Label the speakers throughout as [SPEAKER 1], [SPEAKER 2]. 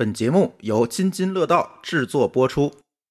[SPEAKER 1] 本节目由津津乐道制作播出。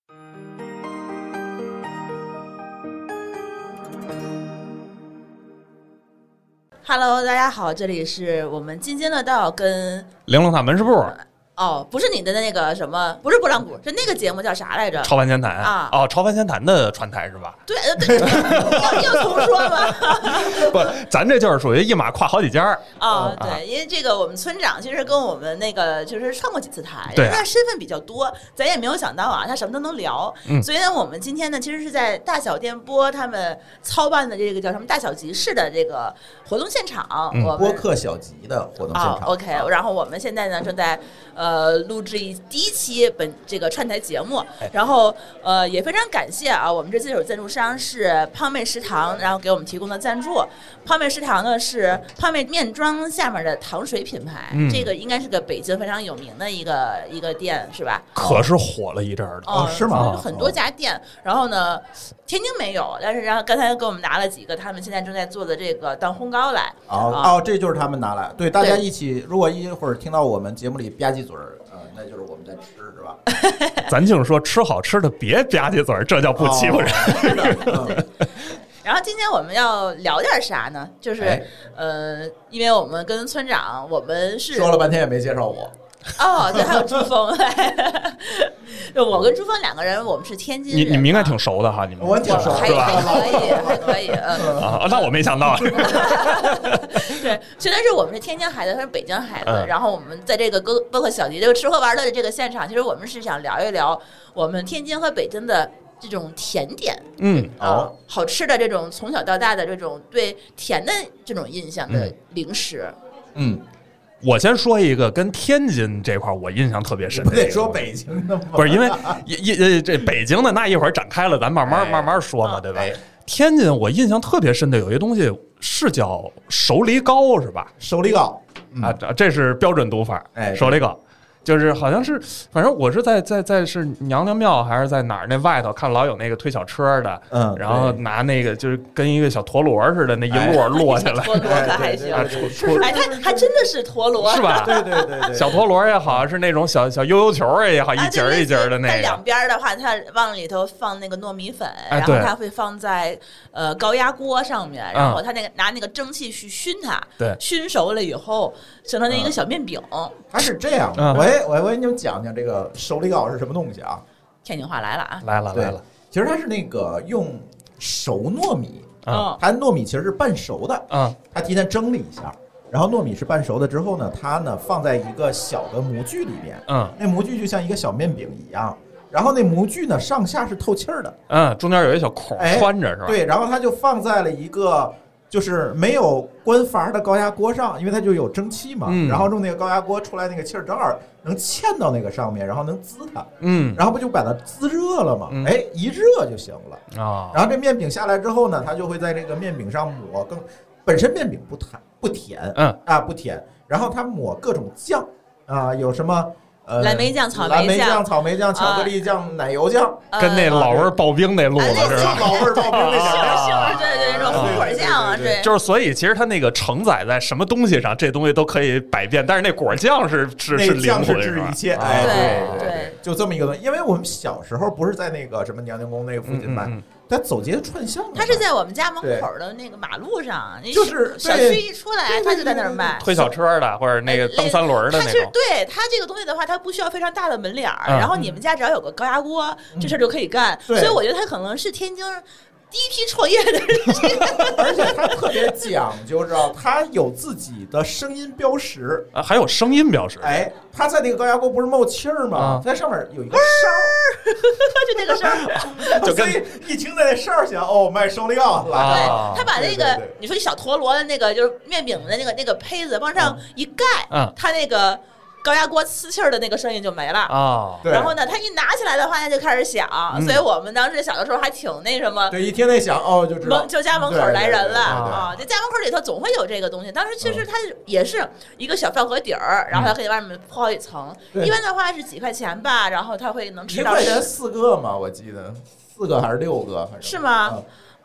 [SPEAKER 2] Hello， 大家好，这里是我们津津乐道跟
[SPEAKER 3] 玲珑塔门市部。
[SPEAKER 2] 哦，不是你的那个什么，不是拨浪鼓，是那个节目叫啥来着？
[SPEAKER 3] 超凡闲谈
[SPEAKER 2] 啊！
[SPEAKER 3] 哦，超凡闲谈的传台是吧？
[SPEAKER 2] 对，要重说吗？
[SPEAKER 3] 不，咱这就是属于一马跨好几家。
[SPEAKER 2] 哦，对，因为这个我们村长其实跟我们那个就是串过几次台，
[SPEAKER 3] 对，
[SPEAKER 2] 他身份比较多，咱也没有想到啊，他什么都能聊。所以呢，我们今天呢，其实是在大小电波他们操办的这个叫什么大小集市的这个活动现场，我们
[SPEAKER 4] 播客小集的活动现场。
[SPEAKER 2] OK， 然后我们现在呢正在录制第一期这个串台节目，然后也非常感谢啊，我们这次有赞助商是胖妹食堂，然后给我们提供的赞助。胖妹食堂呢是胖妹面庄下面的糖水品牌，这个应该是个北京非常有名的一个店，是吧？
[SPEAKER 3] 可是火了一阵儿的
[SPEAKER 4] 哦，是吗？
[SPEAKER 2] 很多家店，然后呢，天津没有，但是然后刚才给我们拿了几个他们现在正在做的这个当烘糕来。
[SPEAKER 4] 哦，这就是他们拿来，对，大家一起，如果一会儿听到我们节目里吧唧嘴儿，那就是我们在吃，是吧？
[SPEAKER 3] 咱净说吃好吃的，别吧唧嘴儿，这叫不欺负人。
[SPEAKER 4] 是的。
[SPEAKER 2] 然后今天我们要聊点啥呢？就是因为我们跟村长，我们是
[SPEAKER 4] 说了半天也没介绍我。
[SPEAKER 2] 哦，对，还有朱峰，我跟朱峰两个人，我们是天津人。
[SPEAKER 3] 你们应该挺熟的哈，你们
[SPEAKER 4] 我挺熟，
[SPEAKER 2] 还可以，
[SPEAKER 3] 那我没想到。
[SPEAKER 2] 对，虽然是我们是天津孩子，他是北京孩子，然后我们在这个播客小集这个吃喝玩乐的这个现场，其实我们是想聊一聊我们天津和北京的这种甜点，好吃的这种从小到大的这种对甜的这种印象的零食，
[SPEAKER 3] 我先说一个跟天津这块我印象特别深的，
[SPEAKER 4] 不得说北京的吗？
[SPEAKER 3] 不是因为这北京的那一会儿展开了，咱慢慢说嘛，对吧？天津我印象特别深的有一个东西是叫熟梨糕，是吧？
[SPEAKER 4] 熟梨糕
[SPEAKER 3] 啊，这是标准读法，熟梨糕。就是好像是，反正我是在是娘娘庙还是在哪儿那外头看老有那个推小车的，然后拿那个就是跟一个小陀螺似的那一摞落下来，
[SPEAKER 2] 陀螺可还行，它真的是陀螺
[SPEAKER 3] 是吧？
[SPEAKER 4] 对，
[SPEAKER 3] 小陀螺也好，是那种小悠悠球也好，一节一节的那个。
[SPEAKER 2] 在两边的话，它往里头放那个糯米粉，然后它会放在高压锅上面，然后它那个拿那个蒸汽去熏它，
[SPEAKER 3] 对，
[SPEAKER 2] 熏熟了以后形成了一个小面饼。
[SPEAKER 4] 它是这样，我给你们讲讲这个熟梨糕是什么东西啊？
[SPEAKER 2] 天津话来了啊！
[SPEAKER 3] 来了。
[SPEAKER 4] 其实它是那个用熟糯米，它糯米其实是半熟的，它提前蒸了一下，然后糯米是半熟的之后呢，它呢放在一个小的模具里面，那模具就像一个小面饼一样，然后那模具呢上下是透气儿的，
[SPEAKER 3] 中间有一小孔穿着是吧？
[SPEAKER 4] 对，然后它就放在了一个就是没有关阀的高压锅上，因为它就有蒸汽嘛，然后用那个高压锅出来那个气儿正好能嵌到那个上面，然后能滋它，然后不就把它滋热了吗？一热就行了啊。然后这面饼下来之后呢，它就会在这个面饼上抹本身面饼不甜，不甜，然后它抹各种酱啊，有什么
[SPEAKER 2] 蓝莓酱、草
[SPEAKER 4] 莓酱、巧克力酱、奶油酱，
[SPEAKER 3] 跟那老味刨冰那路子是吧？
[SPEAKER 4] 老味刨冰那
[SPEAKER 2] 是，对，这种红果酱啊，对，
[SPEAKER 3] 就是所以其实它那个承载在什么东西上，这东西都可以百变，但是那果酱是灵魂，
[SPEAKER 4] 是治一切，对，就这么一个东西。因为我们小时候不是在那个什么娘娘宫那个附近卖。他走街串巷，
[SPEAKER 2] 他是在我们家门口的那个马路上，
[SPEAKER 4] 就是
[SPEAKER 2] 小区一出来，他就在那儿卖
[SPEAKER 3] 推小车的或者那个蹬三轮的那种。
[SPEAKER 2] 对他这个东西的话，它不需要非常大的门脸儿，然后你们家只要有个高压锅，这事儿就可以干。所以我觉得他可能是天津第一批创业的人，
[SPEAKER 4] 而且他特别讲究，知道他有自己的声音标识
[SPEAKER 3] 还有声音标识。
[SPEAKER 4] 他在那个高压锅不是冒气儿吗？在上面有一个哨，
[SPEAKER 2] 就那个声，
[SPEAKER 4] 就跟一听那哨儿响，卖熟梨糕了。
[SPEAKER 2] 对，他把那个你说小陀螺的那个就是面饼的那个胚子往上一盖，他那个高压锅呲气儿的那个声音就没了
[SPEAKER 3] 啊。
[SPEAKER 2] 然后呢，他一拿起来的话，它就开始响。所以我们当时小的时候还挺那什么。
[SPEAKER 4] 对，一听那响就知道
[SPEAKER 2] 就家门口来人了啊！这家门口里头总会有这个东西。当时其实它也是一个小饭盒底儿，然后它可以外面铺好一层。一般的话是几块钱吧，然后它会能吃到
[SPEAKER 4] 1块钱4个嘛，我记得4个还是6个，
[SPEAKER 2] 是吗？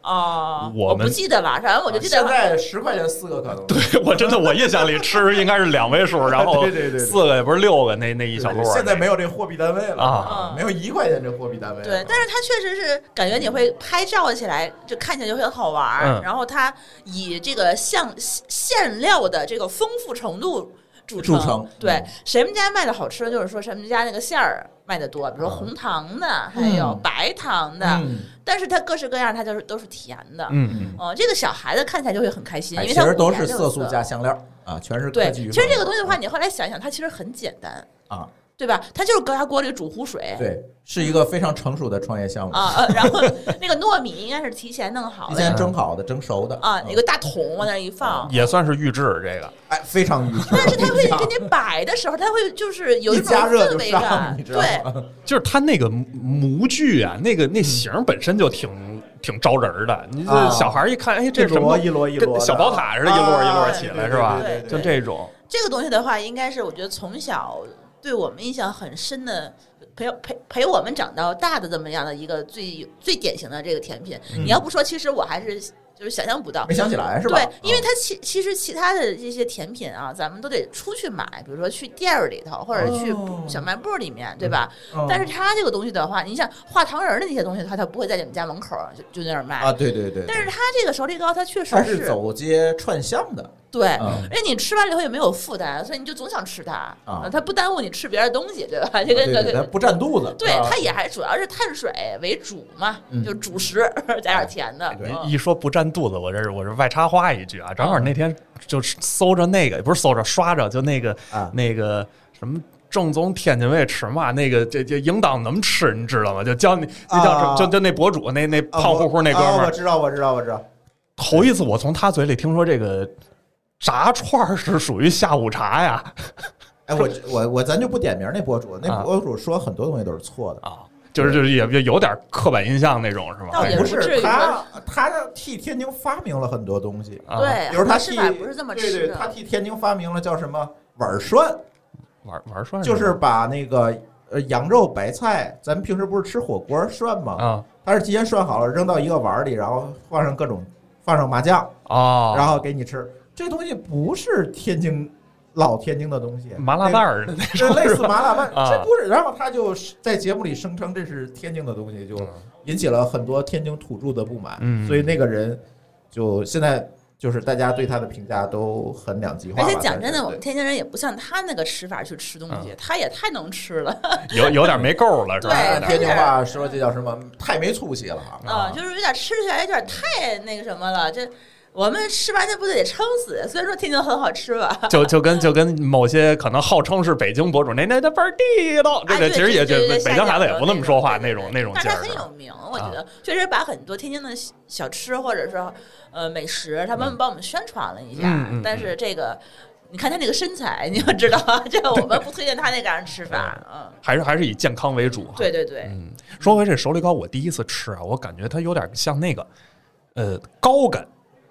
[SPEAKER 2] 我不记得了，反正我就记得
[SPEAKER 4] 现在10块钱4个可能。
[SPEAKER 3] 对，我印象里吃应该是2位数，然后4个也不是6个那一小摞。
[SPEAKER 4] 现在没有这货币单位了没有1块钱这货币单位。
[SPEAKER 2] 对，但是它确实是感觉你会拍照起来就看起来就很好玩，然后它以这个馅料的这个丰富程度著称。对，谁们家卖的好吃的，就是说谁们家那个馅儿卖的多，比如说红糖的，还有白糖的，但是它各式各样，它都是甜的。这个小孩子看起来就会很开心，因为它
[SPEAKER 4] 其实都是色素加香料啊，全是科技。
[SPEAKER 2] 其实这个东西的话，你后来想想，它其实很简单
[SPEAKER 4] 啊。
[SPEAKER 2] 对吧？它就是高压锅里煮壶水，
[SPEAKER 4] 对，是一个非常成熟的创业项目
[SPEAKER 2] 然后那个糯米应该是提前弄好的，
[SPEAKER 4] 提前蒸好的、蒸熟的
[SPEAKER 2] 一个大桶往那一放，
[SPEAKER 3] 也算是预制这个，
[SPEAKER 4] 非常预制。
[SPEAKER 2] 但是它会给你摆的时候，它会就是有一种氛围感，对，
[SPEAKER 3] 就是它那个模具啊，那形本身就挺招人的。你这小孩一看，哎，这什么
[SPEAKER 4] 一摞一摞
[SPEAKER 3] 小宝塔似的，一摞一摞起来是吧？就这种。
[SPEAKER 2] 这个东西的话，应该是我觉得从小对我们印象很深的，陪我们长到大的这么样的一个最典型的这个甜品。你要不说，其实我还是就是想象不到，
[SPEAKER 4] 没想起来是吧？
[SPEAKER 2] 对，因为它其实其他的这些甜品啊，咱们都得出去买，比如说去店儿里头，或者去小卖部里面，对吧？但是它这个东西的话，你像画糖人的那些东西的话，它不会在你们家门口就在那儿卖
[SPEAKER 4] 啊。对对对。
[SPEAKER 2] 但是它这个手里糕，它确实
[SPEAKER 4] 是走街串巷的。
[SPEAKER 2] 对，因为你吃完了以后也没有负担，所以你就总想吃它它不耽误你吃别的东西，对吧？这个
[SPEAKER 4] 它不占肚子。
[SPEAKER 2] 对，它也还主要是碳水为主嘛，就主食加点甜的。
[SPEAKER 3] 一说不占肚子，我这外插花一句啊，正好那天就搜着那个，不是搜着刷着，就那个什么。正宗天津卫吃嘛，那个这应当怎么吃，你知道吗？就教你，就那博主那胖乎乎那哥们儿，
[SPEAKER 4] 我知道。
[SPEAKER 3] 头一次我从他嘴里听说这个炸串是属于下午茶呀。
[SPEAKER 4] 哎，我咱就不点名那博主，那博主说很多东西都是错的
[SPEAKER 3] 啊，就是也有点刻板印象那种是吧？
[SPEAKER 2] 不
[SPEAKER 4] 是他替天津发明了很多东西，
[SPEAKER 2] 对，
[SPEAKER 4] 比如他
[SPEAKER 2] 吃法不是这么吃
[SPEAKER 4] 的，对，他替天津发明了叫什么碗涮。
[SPEAKER 3] 碗涮
[SPEAKER 4] 就是把那个羊肉白菜，咱们平时不是吃火锅涮吗？它是提前涮好了，扔到一个碗里，然后放上麻酱然后给你吃。这东西不是老天津的东西，
[SPEAKER 3] 麻辣拌儿的那种，
[SPEAKER 4] 类似麻辣拌，这不是。然后他就在节目里声称这是天津的东西，就引起了很多天津土著的不满。所以那个人就现在。就是大家对他的评价都很两极化，
[SPEAKER 2] 而且讲真的，我们天津人也不像他那个吃法去吃东西，他也太能吃了，
[SPEAKER 3] 有点没够了，是吧？
[SPEAKER 2] 对，
[SPEAKER 4] 天津话说这叫什么？太没出息了
[SPEAKER 2] 就是有点吃起来有点太那个什么了，这。我们吃完这不得撑死？虽然说天津很好吃吧，
[SPEAKER 3] 就跟某些可能号称是北京博主那倍儿地道，这个其实也就北京孩子也不那么说话那种劲儿。
[SPEAKER 2] 但是他很有名，我觉得确实把很多天津的小吃或者说美食，他们帮我们宣传了一下。但是这个你看他那个身材，你要知道，这个我们不推荐他那样吃法。
[SPEAKER 3] 还是以健康为主。
[SPEAKER 2] 对对对。
[SPEAKER 3] 说回这手里糕，我第一次吃啊，我感觉它有点像那个糕干。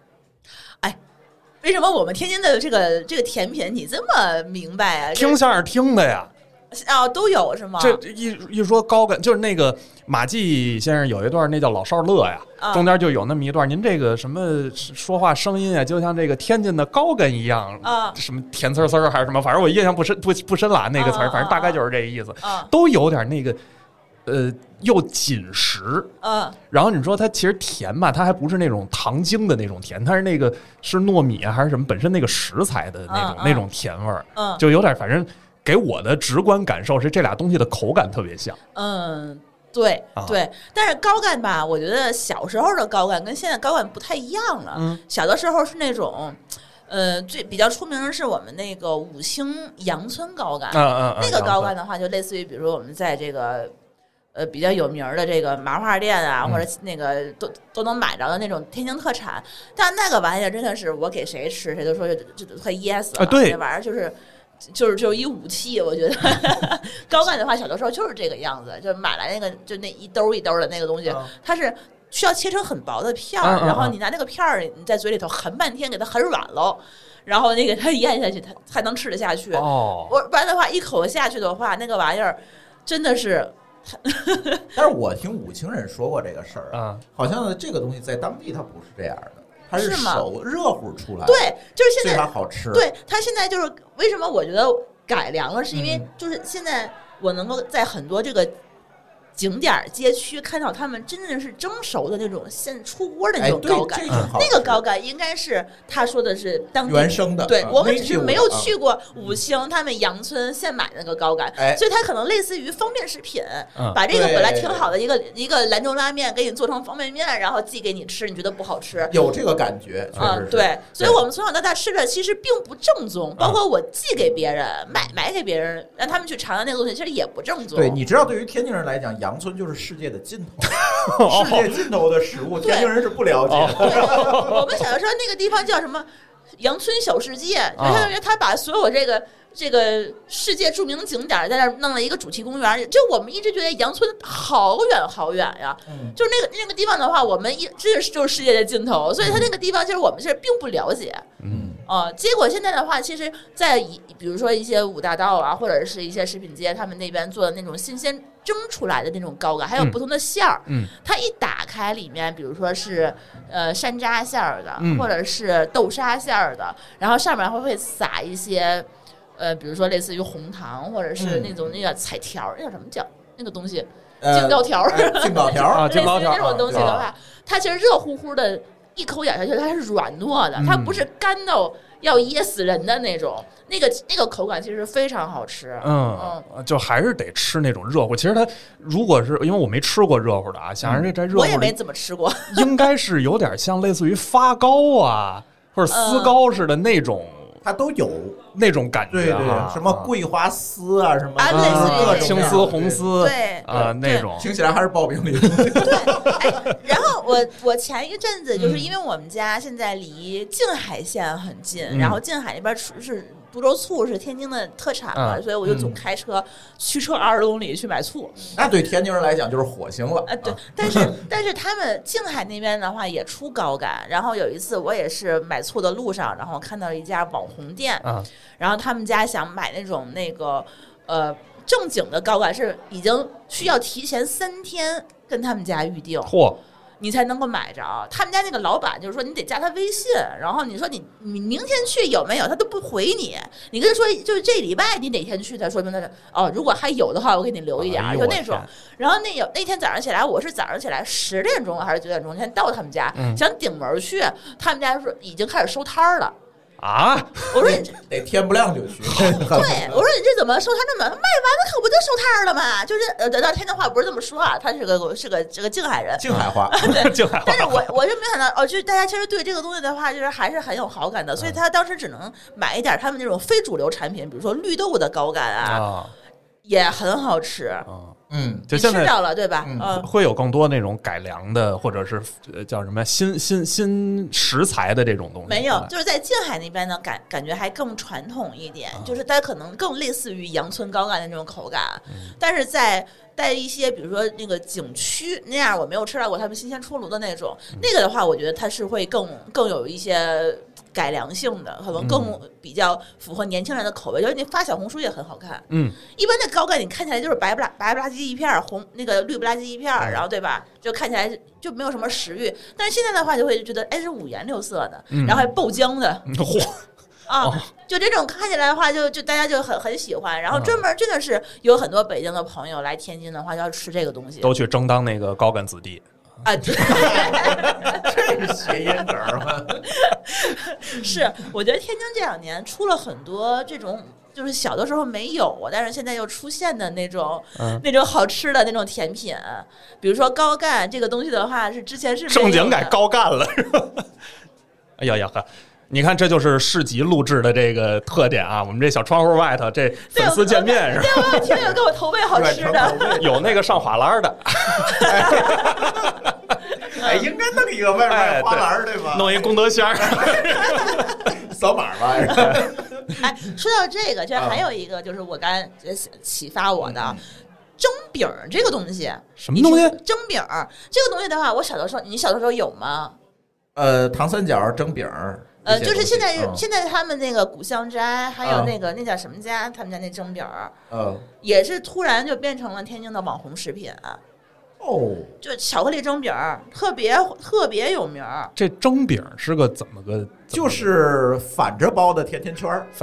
[SPEAKER 2] 为什么我们天津的这个甜品你这么明白啊？
[SPEAKER 3] 听相声听的呀，
[SPEAKER 2] 都有是吗？
[SPEAKER 3] 这一说糕干，就是那个马季先生有一段那叫老少乐呀，中间就有那么一段，您这个什么说话声音啊，就像这个天津的糕干一样什么甜丝丝还是什么，反正我印象不深了那个词儿，反正大概就是这意思，都有点那个。又紧实，然后你说它其实甜吧，它还不是那种糖精的那种甜，它是那个是糯米啊还是什么本身那个食材的那种甜味儿，就有点，反正给我的直观感受是这俩东西的口感特别像。
[SPEAKER 2] 对对，但是糕干吧，我觉得小时候的糕干跟现在糕干不太一样了。小的时候是那种。最比较出名的是我们那个五星阳村糕干，那个糕干的话，就类似于比如说我们在这个比较有名的这个麻花店啊，或者那个都能买着的那种天津特产。但那个玩意儿真的是我给谁吃，谁都说就快噎死了。
[SPEAKER 3] 对，
[SPEAKER 2] 这玩意儿就是一武器，我觉得糕干的话，小的时候就是这个样子，就买来那个就那一兜一兜的那个东西，它是。需要切成很薄的片儿，然后你拿那个片儿，你在嘴里头含半天，给它含软喽，然后那个它咽下去，它才能吃得下去。不然的话，一口下去的话，那个玩意儿真的是
[SPEAKER 4] 但是我听武清人说过这个事儿啊，好像这个东西在当地它不是这样的，它是手热乎出来，
[SPEAKER 2] 对，就是现在
[SPEAKER 4] 所以它好吃。
[SPEAKER 2] 对，它现在就是为什么我觉得改良了，是因为就是现在我能够在很多这个景点街区看到他们真正是蒸熟的那种现出锅的那种高感，那个高感应该是他说的是当地
[SPEAKER 4] 原生的。
[SPEAKER 2] 对，我们只是没有去过武清他们杨村现买的那个高感，所以它可能类似于方便食品，把这个本来挺好的一个兰州拉面给你做成方便面，然后寄给你吃，你觉得不好吃，
[SPEAKER 4] 有这个感觉啊。
[SPEAKER 2] 对，所以我们从小到大吃的其实并不正宗，包括我寄给别人买给别人，让他们去尝尝那个东西，其实也不正宗。
[SPEAKER 4] 对，你知道对于天津人来讲，杨村就是世界的尽头，世界尽头的食物，天津人是不了解的。
[SPEAKER 2] 我们小的时候那个地方叫什么杨村小世界，就是他把所有这个世界著名景点在那弄了一个主题公园。就我们一直觉得杨村好远好远呀，就是那个地方的话，我们就是世界的尽头，所以他那个地方其实我们是并不了解。结果现在的话，其实在比如说一些五大道啊，或者是一些食品街，他们那边做的那种新鲜蒸出来的那种高感，还有不同的馅儿，它一打开里面，比如说是山楂馅儿的，或者是豆沙馅儿的，然后上面会撒一些比如说类似于红糖，或者是那种那个彩条，那叫什么叫那个东西？京糕条，
[SPEAKER 4] 京糕条
[SPEAKER 3] 啊，京糕条
[SPEAKER 2] 那种东西的话，它其实热乎乎的。一口咬下去，它是软糯的，它不是干到要噎死人的那种，那个口感其实非常好吃。
[SPEAKER 3] 就还是得吃那种热乎。其实它如果是因为我没吃过热乎的啊，想着这热乎
[SPEAKER 2] 我也没怎么吃过，
[SPEAKER 3] 应该是有点像类似于发糕啊或者丝糕似的那种。
[SPEAKER 4] 它都有
[SPEAKER 3] 那种感觉，
[SPEAKER 4] 对，什么桂花丝啊，什么
[SPEAKER 2] 类似于
[SPEAKER 4] 各种
[SPEAKER 3] 青丝、红丝，
[SPEAKER 2] 对
[SPEAKER 3] 那种
[SPEAKER 4] 听起来还是刨冰里。
[SPEAKER 2] 对，然后我前一阵子就是因为我们家现在离静海县很近，然后静海那边是滁州醋是天津的特产嘛，所以我就总开车驱车20公里去买醋。
[SPEAKER 4] 那对天津人来讲就是火星了。
[SPEAKER 2] 对，但是他们静海那边的话也出高感。然后有一次我也是买醋的路上，然后看到了一家网红店，然后他们家想买那个正经的高感，是已经需要提前3天跟他们家预定。你才能够买着。他们家那个老板就是说，你得加他微信，然后你说你明天去有没有，他都不回你。你跟他说就是这礼拜你哪天去，他说明他是如果还有的话，我给你留一点，就那种。然后那天早上起来，我是早上起来10点钟还是9点钟先到他们家，想顶门去，他们家说已经开始收摊了。我说你
[SPEAKER 4] 得天不亮就去。
[SPEAKER 2] 对，我说你这怎么收摊那么卖完了可不就收摊了吗？就是到天津话不是这么说啊，他是个这个静海人，
[SPEAKER 4] 静海话，
[SPEAKER 2] 对，
[SPEAKER 3] 静海话。
[SPEAKER 2] 但是我就没想到就是大家其实对这个东西的话，就是还是很有好感的，所以他当时只能买一点他们那种非主流产品，比如说绿豆的高感也很好吃。
[SPEAKER 3] 就现在
[SPEAKER 2] 吃到了对吧？
[SPEAKER 3] 会有更多那种改良的，或者是叫什么新食材的这种东西。
[SPEAKER 2] 没有，就是在静海那边呢，感觉还更传统一点，就是它可能更类似于杨村高感的那种口感，但是在一些比如说那个景区那样，我没有吃到过他们新鲜出炉的那种，那个的话，我觉得它是会更有一些改良性的，可能更比较符合年轻人的口味。就是你发小红书也很好看，一般的高感你看起来就是白不拉几一片，那个绿不拉几一片，然后对吧？就看起来就没有什么食欲。但是现在的话，就会觉得是五颜六色的，然后还爆浆的，就这种看起来的话，就大家就很喜欢。然后专门真的是有很多北京的朋友来天津的话，要吃这个东西，
[SPEAKER 3] 都去争当那个高感子弟。
[SPEAKER 2] 对，
[SPEAKER 4] 这是谐音梗吗？
[SPEAKER 2] 是，我觉得天津这2年出了很多这种，就是小的时候没有，但是现在又出现的那种好吃的那种甜品，比如说高干这个东西的话，是之前是
[SPEAKER 3] 正经改高干了，是吧？哎呀呵。你看，这就是市集录制的这个特点啊！我们这小窗户外头，这粉丝见面是吧？
[SPEAKER 2] 对，我有听友给我投喂好吃的，
[SPEAKER 3] 有那个上花篮的，
[SPEAKER 4] 应该弄一个外卖花篮对吧？
[SPEAKER 3] 弄一功德箱，
[SPEAKER 4] 扫码吧。
[SPEAKER 2] 说到这个，这还有一个就是我刚才启发我的。蒸饼这个东西，
[SPEAKER 3] 什么东西？
[SPEAKER 2] 蒸饼这个东西的话，你小的时候有吗？
[SPEAKER 4] 糖三角蒸饼，
[SPEAKER 2] 就是现在他们那个古香斋，还有那个那叫什么家，他们家那蒸饼儿，也是突然就变成了天津的网红食品。就巧克力蒸饼儿，特别有名。
[SPEAKER 3] 这蒸饼是个怎么个？
[SPEAKER 4] 就是反着包的甜甜圈儿，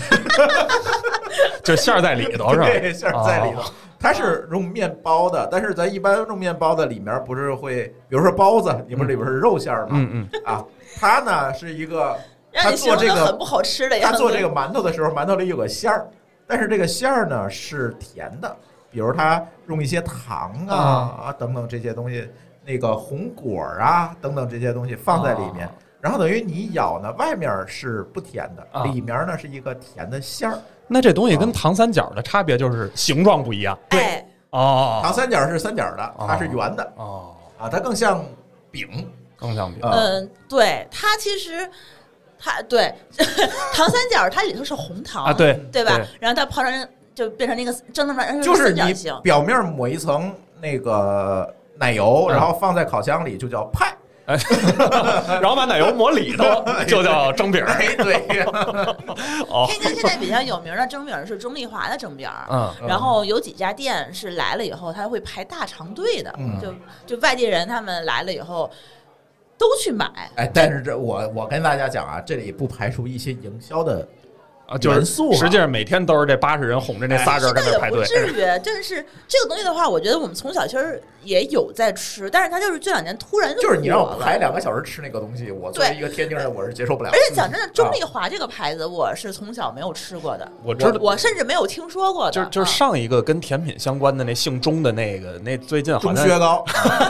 [SPEAKER 3] 就馅儿在里头是吧？
[SPEAKER 4] 对，馅儿在里头。它是用面包的，但是咱一般用面包的里面不是会，比如说包子，里边是肉馅儿嘛？它呢是一个，他做这个
[SPEAKER 2] 很不好吃的样子。
[SPEAKER 4] 他做这个馒头的时候，馒头里有个馅儿，但是这个馅儿呢是甜的。比如他用一些糖等等这些东西，那个红果啊等等这些东西放在里面，然后等于你咬呢，外面是不甜的，里面呢是一个甜的馅儿。
[SPEAKER 3] 那这东西跟糖三角的差别就是形状不一样。
[SPEAKER 2] 对，
[SPEAKER 4] 糖三角是三角的，它是圆的。它更像饼，
[SPEAKER 3] 更像饼。
[SPEAKER 2] 对，它其实。对糖三角，它里头是红糖
[SPEAKER 3] 对
[SPEAKER 2] 吧？然后它泡成。就变成那个蒸的面，
[SPEAKER 4] 就是你表面抹一层那个奶油，然后放在烤箱里就叫派，
[SPEAKER 3] 然后把奶油抹里头就叫蒸饼。
[SPEAKER 4] 对，
[SPEAKER 2] 天津现在比较有名的蒸饼是中丽华的蒸饼，然后有几家店是来了以后他会排大长队的，就外地人他们来了以后都去买。
[SPEAKER 4] 但是我跟大家讲啊，这里不排除一些营销的。
[SPEAKER 3] 就是实际上每天都是这80人哄着那仨人在那排队，
[SPEAKER 2] 不至于。但是这个东西的话，我觉得我们从小其实也有在吃，但是它就是这2年突然
[SPEAKER 4] 就是你让我排2个小时吃那个东西，我作为一个天津人我是接受不了。
[SPEAKER 2] 而且讲真的，中丽华这个牌子我是从小没有吃过的，我甚至没有听说过的。
[SPEAKER 3] 就是上一个跟甜品相关的那姓钟的那最近好像
[SPEAKER 4] 钟薛高，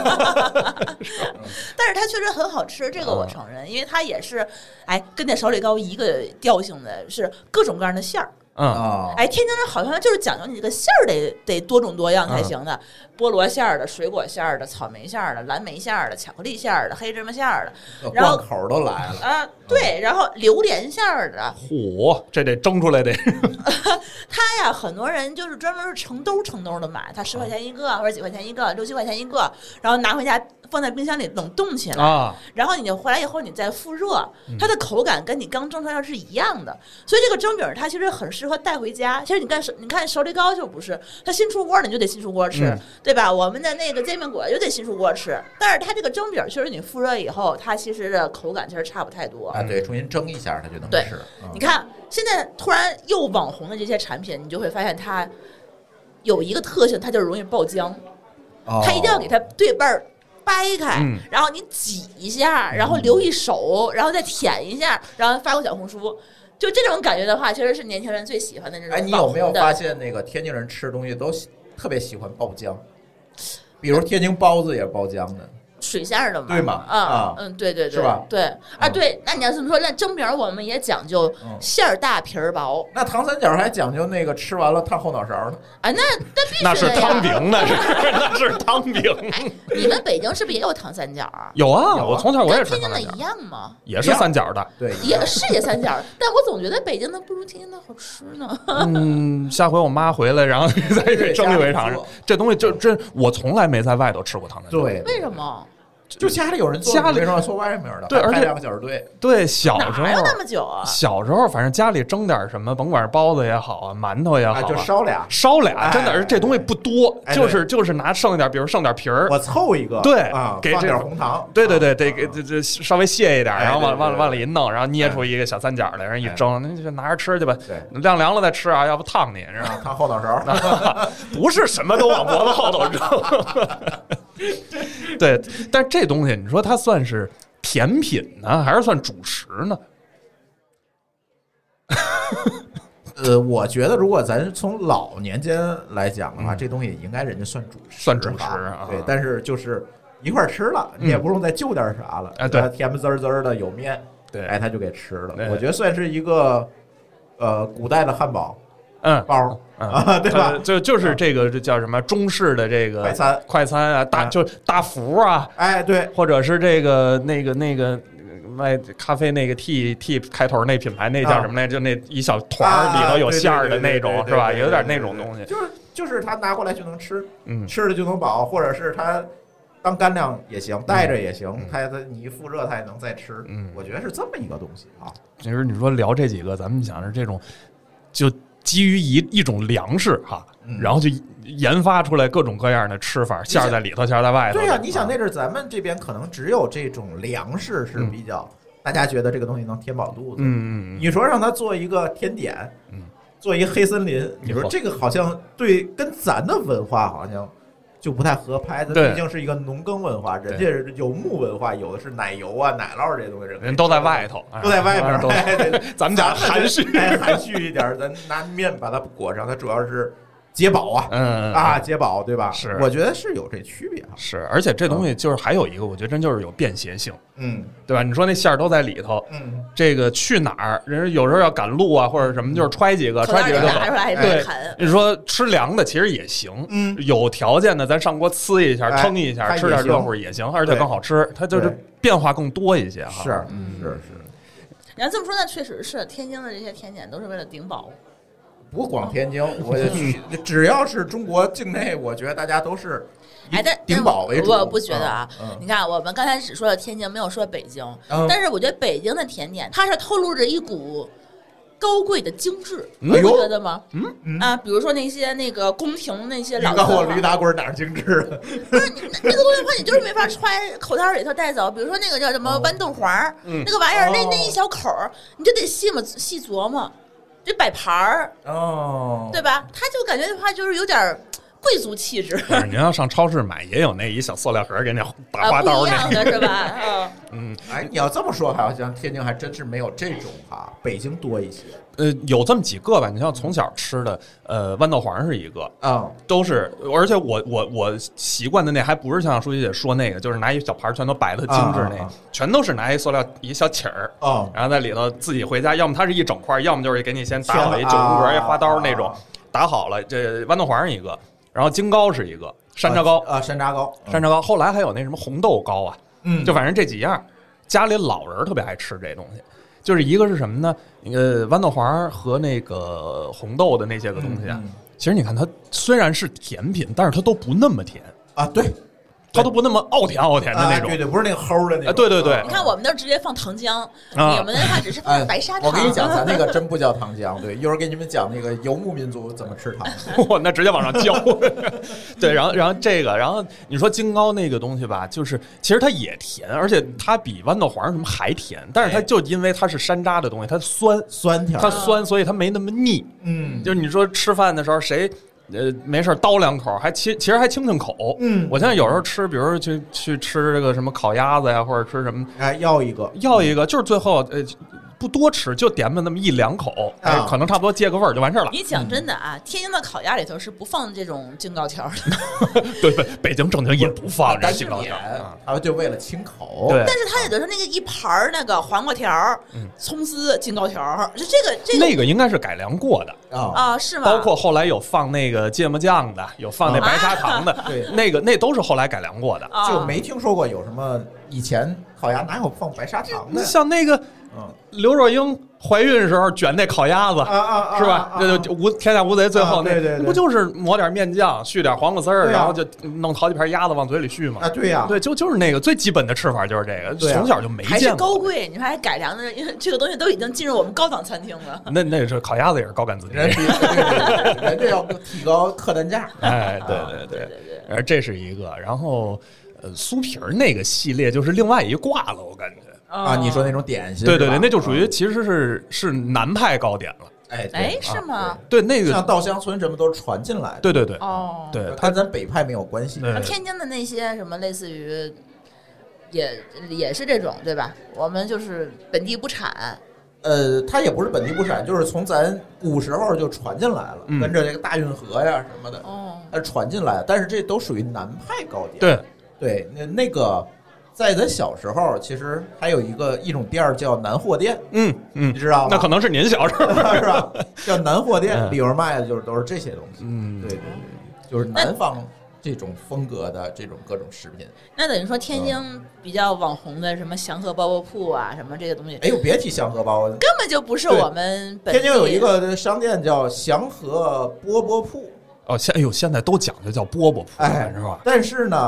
[SPEAKER 2] 但是它确实很好吃，这个我承认，因为它也是跟那手里糕一个调性的，是各种各样的馅儿。天津人好像就是讲究你这个馅儿得多种多样才行的，菠萝馅儿的、水果馅儿的、草莓馅儿的、蓝莓馅儿的、巧克力馅儿的、黑芝麻馅儿的，然后
[SPEAKER 4] 口都来了
[SPEAKER 2] 对，然后榴莲馅儿的，
[SPEAKER 3] 这得蒸出来得。
[SPEAKER 2] 他呀，很多人就是专门是成兜的买，他10块钱一个或者几块钱一个，6、7块钱一个，然后拿回家放在冰箱里冷冻起来然后你回来以后你再复热，它的口感跟你刚蒸出来是一样的，所以这个蒸饼它其实很适合带回家。其实你看手里糕就不是，它新出锅你就得新出锅吃，对吧？我们的那个煎饼果就得新出锅吃，但是它这个蒸饼确实你复热以后，它其实的口感其实差不太多
[SPEAKER 4] 对，重新蒸一下它就能吃。
[SPEAKER 2] 你看现在突然又网红的这些产品，你就会发现它有一个特性，它就是容易爆浆，它一定要给它对半掰开，然后你挤一下，然后留一手，然后再舔一下，然后发个小红书。就这种感觉的话，其实是年轻人最喜欢的这种。
[SPEAKER 4] 你有没有发现那个天津人吃东西都特别喜欢爆浆？比如天津包子也是爆浆的。
[SPEAKER 2] 水馅的嘛，
[SPEAKER 4] 对吗？
[SPEAKER 2] 对，
[SPEAKER 4] 是吧？
[SPEAKER 2] 对对，那你要这么说，那蒸饼我们也讲究馅儿大皮儿薄。
[SPEAKER 4] 那糖三角还讲究那个吃完了烫后脑勺呢？
[SPEAKER 2] 那必须
[SPEAKER 3] 那是汤饼，那是汤饼。
[SPEAKER 2] 你们北京是不是也有糖三角？
[SPEAKER 3] 有啊，我从小我也吃。
[SPEAKER 2] 跟天津的一样吗？
[SPEAKER 3] 也是三角的，
[SPEAKER 4] 对，
[SPEAKER 2] 也三角，但我总觉得北京的不如天津的好吃呢。
[SPEAKER 3] 下回我妈回来，然后再蒸一回尝尝。这东西就我从来没在外头吃过糖三角。
[SPEAKER 4] 对，
[SPEAKER 2] 为什么？
[SPEAKER 4] 就家里有人做，为什么做外面的？
[SPEAKER 3] 对，而且
[SPEAKER 4] 2个小时队。
[SPEAKER 3] 对，小时候
[SPEAKER 2] 哪有那么久啊？
[SPEAKER 3] 小时候反正家里蒸点什么，甭管是包子也好啊，馒头也好，
[SPEAKER 4] 就烧俩，
[SPEAKER 3] 真的，而这东西不多，就是拿剩一点，比如剩点皮儿，
[SPEAKER 4] 我凑一个，
[SPEAKER 3] 对，给
[SPEAKER 4] 放点红糖，
[SPEAKER 3] 对，得给这稍微卸一点，然后往里一弄，然后捏出一个小三角来，然后一蒸，那就拿着吃去吧。
[SPEAKER 4] 对，
[SPEAKER 3] 凉了再吃啊，要不烫你是吧？
[SPEAKER 4] 烫后脑勺，
[SPEAKER 3] 不是什么都往脖子后头蒸。对，但是这东西你说它算是甜品呢，还是算主食呢？
[SPEAKER 4] 我觉得如果咱从老年间来讲的话，这东西应该人家算主食
[SPEAKER 3] 啊。
[SPEAKER 4] 对，但是就是一块吃了，你也不用再就点啥了。
[SPEAKER 3] 对，
[SPEAKER 4] 甜不滋滋的有面，
[SPEAKER 3] 对，
[SPEAKER 4] 他就给吃了。我觉得算是一个古代的汉堡。包对吧？
[SPEAKER 3] 就是这个叫什么中式的这个快餐啊，就是大福啊，
[SPEAKER 4] 对，
[SPEAKER 3] 或者是这个那个卖咖啡那个 T 开头那品牌那叫什么来？就那一小团里头有馅儿的那种，是吧？有点那种东西。
[SPEAKER 4] 就是他拿过来就能吃，吃了就能饱，或者是他当干粮也行，带着也行，你一复热它也能再吃。我觉得是这么一个东西啊。
[SPEAKER 3] 其实你说聊这几个，咱们讲是这种，就基于一种粮食哈，然后就研发出来各种各样的吃法，馅儿在里头，馅儿在外头。
[SPEAKER 4] 对呀，你想那阵咱们这边可能只有这种粮食是比较大家觉得这个东西能填饱肚子。你说让他做一个甜点，做一个黑森林，你说这个好像对跟咱的文化好像就不太合拍。它毕竟是一个农耕文化，人家有牧文化，有的是奶油啊、奶酪这些东西，
[SPEAKER 3] 人都在外头，
[SPEAKER 4] 都在外边。
[SPEAKER 3] 咱们讲含蓄
[SPEAKER 4] 一点，咱拿面把它裹上，它主要是解饱啊，解饱，对吧？
[SPEAKER 3] 是，
[SPEAKER 4] 我觉得是有这区别。
[SPEAKER 3] 是，而且这东西就是还有一个，我觉得真就是有便携性，对吧？你说那馅儿都在里头，这个去哪儿，人有时候要赶路啊，或者什么，就是揣几个就走。对，你说吃凉的其实也行，有条件的咱上锅呲一下，蒸一下，吃点热乎也行，而且更好吃，它就是变化更多一些哈。
[SPEAKER 4] 是。
[SPEAKER 2] 你要这么说，那确实是天津的这些甜点都是为了顶饱。
[SPEAKER 4] 不光天津，我只要是中国境内，我觉得大家都是以顶饱为主。
[SPEAKER 2] 我不觉得啊，你看我们刚才只说了天津，没有说北京，但是我觉得北京的甜点它是透露着一股高贵的精致，你不觉得吗？比如说那个宫廷那些老，
[SPEAKER 4] 你告诉我驴打滚哪儿精致了？
[SPEAKER 2] 不是那个东西的话，你就是没法揣口袋里头带走。比如说那个叫什么豌豆黄，那个玩意儿，那一小口你就得细琢磨。这摆盘儿对吧？他就感觉的话就是有点贵族气质。
[SPEAKER 3] 您要上超市买，也有那一小塑料盒给你打花刀
[SPEAKER 2] 那样的是吧？
[SPEAKER 4] 你要这么说，好像天津还真是没有这种哈，北京多一些。
[SPEAKER 3] 有这么几个吧，你像从小吃的，豌豆黄是一个都是，而且我习惯的那还不是像舒淇姐说那个，就是拿一小盘全都摆的精致那个，全都是拿一塑料一小起儿然后在里头自己回家，要么它是一整块，要么就是给你先打好一9宫格一花刀那种，打好了。这豌豆黄是一个，然后京糕是一个，山楂糕
[SPEAKER 4] 山楂
[SPEAKER 3] 糕，后来还有那什么红豆糕啊，就反正这几样，家里老人特别爱吃这东西。就是一个是什么呢？豌豆黄和那个红豆的那些个东西啊，其实你看它虽然是甜品，但是它都不那么甜
[SPEAKER 4] 啊，对，
[SPEAKER 3] 它都不那么傲甜的那种，
[SPEAKER 4] 对，不是那个齁的那种，
[SPEAKER 3] 对。
[SPEAKER 2] 你看我们那直接放糖浆，你们的话只是放白砂糖。
[SPEAKER 4] 我跟你讲，咱那个真不叫糖浆，对，一会儿给你们讲那个游牧民族怎么吃糖，
[SPEAKER 3] 我那直接往上浇。对，然后这个，然后你说京糕那个东西吧，就是其实它也甜，而且它比豌豆黄什么还甜，但是它就因为它是山楂的东西，它酸甜，它酸，所以它没那么腻。就是你说吃饭的时候谁。没事叨两口，其实还清口。我现在有时候吃，比如说去吃这个什么烤鸭子呀，或者吃什么，
[SPEAKER 4] 要一个，
[SPEAKER 3] 就是最后不多吃，就点那么1-2口，可能差不多接个味儿就完事儿了。
[SPEAKER 2] 你讲真的啊，天津的烤鸭里头是不放这种京糕条的。
[SPEAKER 3] 对，北京正经也不放这京糕条，
[SPEAKER 4] 就为了清口。
[SPEAKER 3] 对，
[SPEAKER 2] 但是它也就是那个一盘那个黄瓜条、葱丝、京糕条，这个
[SPEAKER 3] 那个应该是改良过的
[SPEAKER 2] 是吗？
[SPEAKER 3] 包括后来有放那个芥末酱的，有放那白砂糖的，
[SPEAKER 4] 对，
[SPEAKER 3] 那都是后来改良过的，
[SPEAKER 4] 就没听说过有什么以前烤鸭哪有放白砂糖的？
[SPEAKER 3] 像那个。刘若英怀孕时候卷那烤鸭子是吧？这就天下无贼，最后那不就是抹点面酱，续点黄瓜丝儿，然后就弄好几盘鸭子往嘴里续嘛？
[SPEAKER 4] 对呀，
[SPEAKER 3] 对，就是那个最基本的吃法就是这个，从小就没见过。
[SPEAKER 2] 还是高贵，你说还改良的，因为这个东西都已经进入我们高档餐厅了。
[SPEAKER 3] 那是烤鸭子也是高干子弟，
[SPEAKER 4] 人家要提高客单价。
[SPEAKER 3] 对，而这是一个，然后酥皮儿那个系列就是另外一挂了，我感觉。
[SPEAKER 4] 你说那种点心，
[SPEAKER 3] 对，那就属于其实是南派糕点了。
[SPEAKER 2] 是吗？
[SPEAKER 3] 对，那个
[SPEAKER 4] 像稻香村什么都是传进来的。
[SPEAKER 3] 对，
[SPEAKER 4] 对，它跟咱北派没有关系。
[SPEAKER 2] 天津的那些什么类似于，也是这种，对吧？我们就是本地不产。
[SPEAKER 4] 它也不是本地不产，就是从咱古时候就传进来了，跟着这个大运河呀什么的，它传进来。但是这都属于南派糕点。对，那个。在咱小时候，其实还有一种店叫南货店，你知道吗？
[SPEAKER 3] 那可能是您小时候
[SPEAKER 4] 是吧？叫南货店，里边卖的都是这些东西。对，就是南方这种风格的这种各种食品。
[SPEAKER 2] 那等于说天津比较网红的什么祥和饽饽铺啊，什么这些东西，
[SPEAKER 4] 哎呦，别提祥和饽饽，
[SPEAKER 2] 根本就不是我们本地。
[SPEAKER 4] 天津有一个商店叫祥和饽饽铺。
[SPEAKER 3] 现在都讲究叫饽饽铺，是吧？
[SPEAKER 4] 但是呢。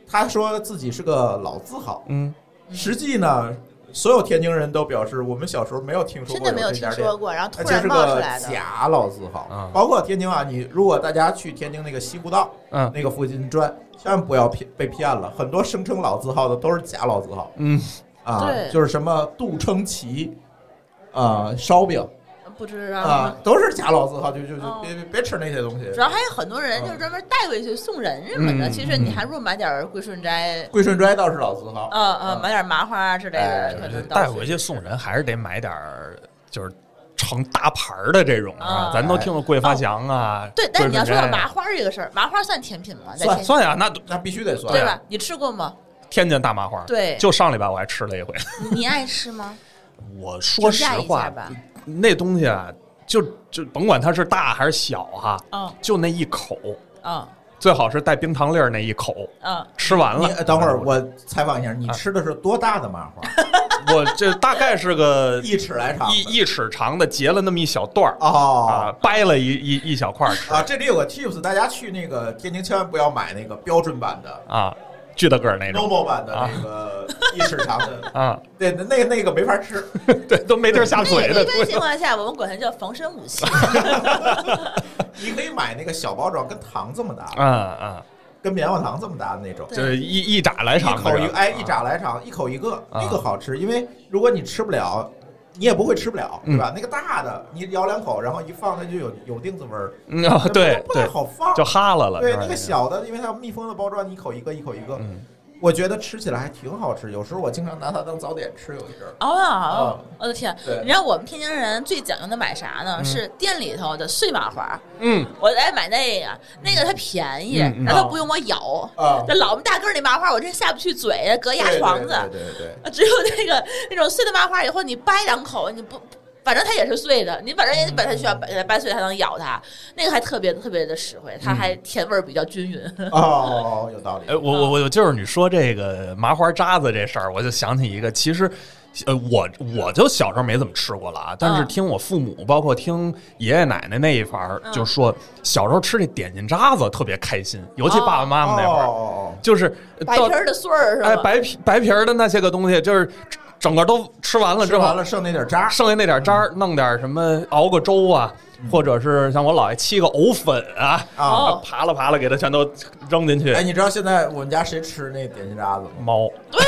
[SPEAKER 4] 他说自己是个老字号，实际呢，所有天津人都表示我们小时候没有听说过，
[SPEAKER 2] 真的没有听说过，然后突然冒出来的
[SPEAKER 4] 假老字号。包括天津啊，你如果大家去天津那个西湖道，那个附近转，千万不要被骗了，很多声称老字号的都是假老字号。就是什么杜称奇，烧饼。
[SPEAKER 2] 不知道
[SPEAKER 4] 都是假老字号，就别吃那些东西。
[SPEAKER 2] 主要还有很多人就专门带回去送人什么的。其实你还不如买点桂顺斋。
[SPEAKER 4] 桂顺斋倒是老字号。
[SPEAKER 2] 买点麻花之类的，可能
[SPEAKER 3] 带回去送人还是得买点就是成大牌的这种啊。咱都听过桂发祥啊。
[SPEAKER 2] 对，但你要说到麻花这个事儿，麻花算甜品吗？
[SPEAKER 3] 算呀，
[SPEAKER 4] 那必须得算，
[SPEAKER 2] 对吧？你吃过吗？
[SPEAKER 3] 天津大麻花，
[SPEAKER 2] 对，
[SPEAKER 3] 就上礼拜我还吃了一回。
[SPEAKER 2] 你爱吃吗？
[SPEAKER 3] 我说实话吧。那东西啊，就甭管它是大还是小哈，就那一口，最好是带冰糖粒儿那一口，吃完了。
[SPEAKER 4] 等会儿我采访一下，你吃的是多大的麻花？
[SPEAKER 3] 我这大概是个
[SPEAKER 4] 1尺来长，
[SPEAKER 3] 一尺长的，截了那么一小段儿掰了一小块吃
[SPEAKER 4] 这里有个 tips， 大家去那个天津千万不要买那个标准版的
[SPEAKER 3] 巨大个儿那种
[SPEAKER 4] normal 版的那个1尺长的对，那个没法吃，
[SPEAKER 3] 对，都没地儿下嘴的。
[SPEAKER 2] 一般情况下，我们管它叫防身武器。
[SPEAKER 4] 你可以买那个小包装，跟糖这么大，跟棉花糖这么大的那种，
[SPEAKER 3] 就是一扎来长，
[SPEAKER 4] 一扎来长，一口一个，那个好吃。因为如果你吃不了，你也不会吃不了，对吧？那个大的，你咬2口，然后一放，它就有丁子味儿。
[SPEAKER 3] 对，
[SPEAKER 4] 不太好放，
[SPEAKER 3] 就哈了。
[SPEAKER 4] 对，那个小的，因为它有密封的包装，你一口一个，一口一个。我觉得吃起来还挺好吃，有时候我经常拿它当早点吃。有一阵儿，
[SPEAKER 2] 我的天！你知道我们天津人最讲究的买啥呢？是店里头的碎麻花。我爱买那个它便宜，然后它不用我咬。这老么大个儿那麻花，我真下不去嘴，隔牙床子。
[SPEAKER 4] 对。
[SPEAKER 2] 只有那种碎的麻花，以后你掰2口，你不。反正它也是碎的，你反正也把它需要掰碎才能咬它，那个还特别特别的实惠，它还甜味儿比较均匀。
[SPEAKER 4] 有道理。
[SPEAKER 3] 我就是你说这个麻花渣子这事儿，我就想起一个，其实。我就小时候没怎么吃过了啊，但是听我父母，包括听爷爷奶奶那一番儿，就说小时候吃这点心渣子特别开心，尤其爸爸妈妈那会儿，就是
[SPEAKER 2] 白皮儿的穗儿是吧？
[SPEAKER 3] 白皮儿的那些个东西，就是整个都吃完了之后，
[SPEAKER 4] 剩那点渣，
[SPEAKER 3] 弄点什么熬个粥啊。或者是像我姥爷沏个藕粉扒拉给它全都扔进去。
[SPEAKER 4] 你知道现在我们家谁吃那点心渣子吗？
[SPEAKER 3] 猫。
[SPEAKER 2] 对，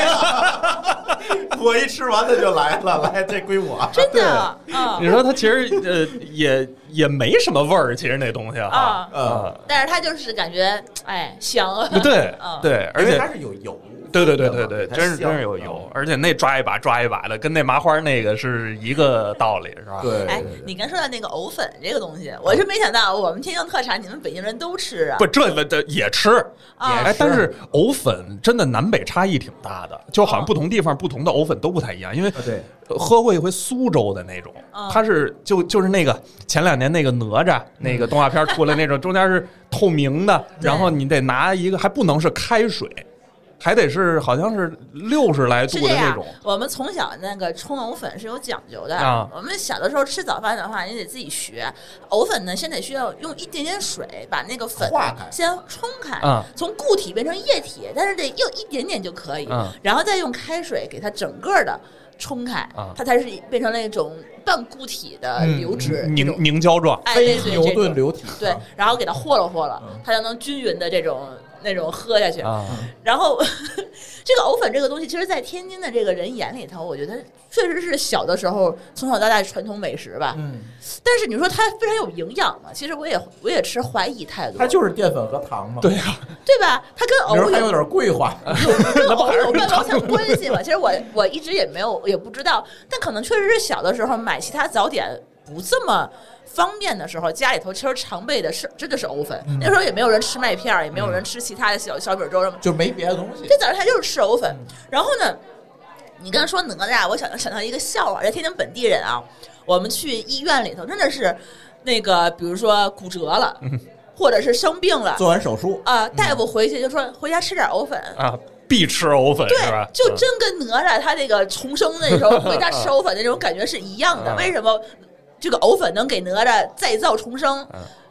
[SPEAKER 4] 我一吃完它就来了，这归我。
[SPEAKER 2] 真的。
[SPEAKER 3] 你说它其实也没什么味儿，其实那东西
[SPEAKER 2] 但是它就是感觉香啊。
[SPEAKER 3] 对，而且
[SPEAKER 4] 它是有油。
[SPEAKER 3] 对，真是有油，而且那抓一把的，跟那麻花那个是一个道理，是吧？
[SPEAKER 4] 对。
[SPEAKER 2] 你刚说到那个藕粉这个东西，我是没想到我们天津特产，你们北京人都吃啊？
[SPEAKER 3] 不，这也吃，但是藕粉真的南北差异挺大的，就好像不同地方不同的藕粉都不太一样。因为喝过一回苏州的那种，它是就是那个前2年那个哪吒那个动画片出来那种，中间是透明的，然后你得拿一个，还不能是开水。还得是好像是60来度的那种。
[SPEAKER 2] 我们从小那个冲藕粉是有讲究的。我们小的时候吃早饭的话，你得自己学。藕粉呢，先得需要用一点点水把那个粉先冲开，从固体变成液体，但是得用一点点就可以。然后再用开水给它整个的冲开，它才是变成那种半固体的流质
[SPEAKER 3] 凝胶状，
[SPEAKER 4] 非牛顿流体。
[SPEAKER 2] 对，然后给它和了，它就能均匀的那种喝下去。然后这个藕粉这个东西，其实在天津的这个人眼里头，我觉得确实是小的时候从小到大传统美食吧。但是你说它非常有营养嘛？其实我也持怀疑态度。
[SPEAKER 4] 它就是淀粉和糖嘛。
[SPEAKER 3] 对呀，
[SPEAKER 2] 对吧？它跟藕
[SPEAKER 4] 还有点桂花，
[SPEAKER 2] 跟藕有半毛钱关系嘛？其实我一直也不知道，但可能确实是小的时候买其他早点不这么方便的时候，家里头其实常备的是真的是藕粉。那时候也没有人吃麦片，也没有人吃其他的小米粥什么，
[SPEAKER 4] 就没别的东西。
[SPEAKER 2] 这早上他就是吃藕粉。然后呢，你刚才说哪吒，我想到一个笑话，这天津本地人啊，我们去医院里头真的是那个，比如说骨折了，或者是生病了，
[SPEAKER 4] 做完手术
[SPEAKER 2] 大夫回去就说回家吃点藕粉
[SPEAKER 3] 必吃藕粉，是吧？
[SPEAKER 2] 就真跟哪吒他那个重生的时候回家吃藕粉那种感觉是一样的。为什么这个藕粉能给哪吒再造重生？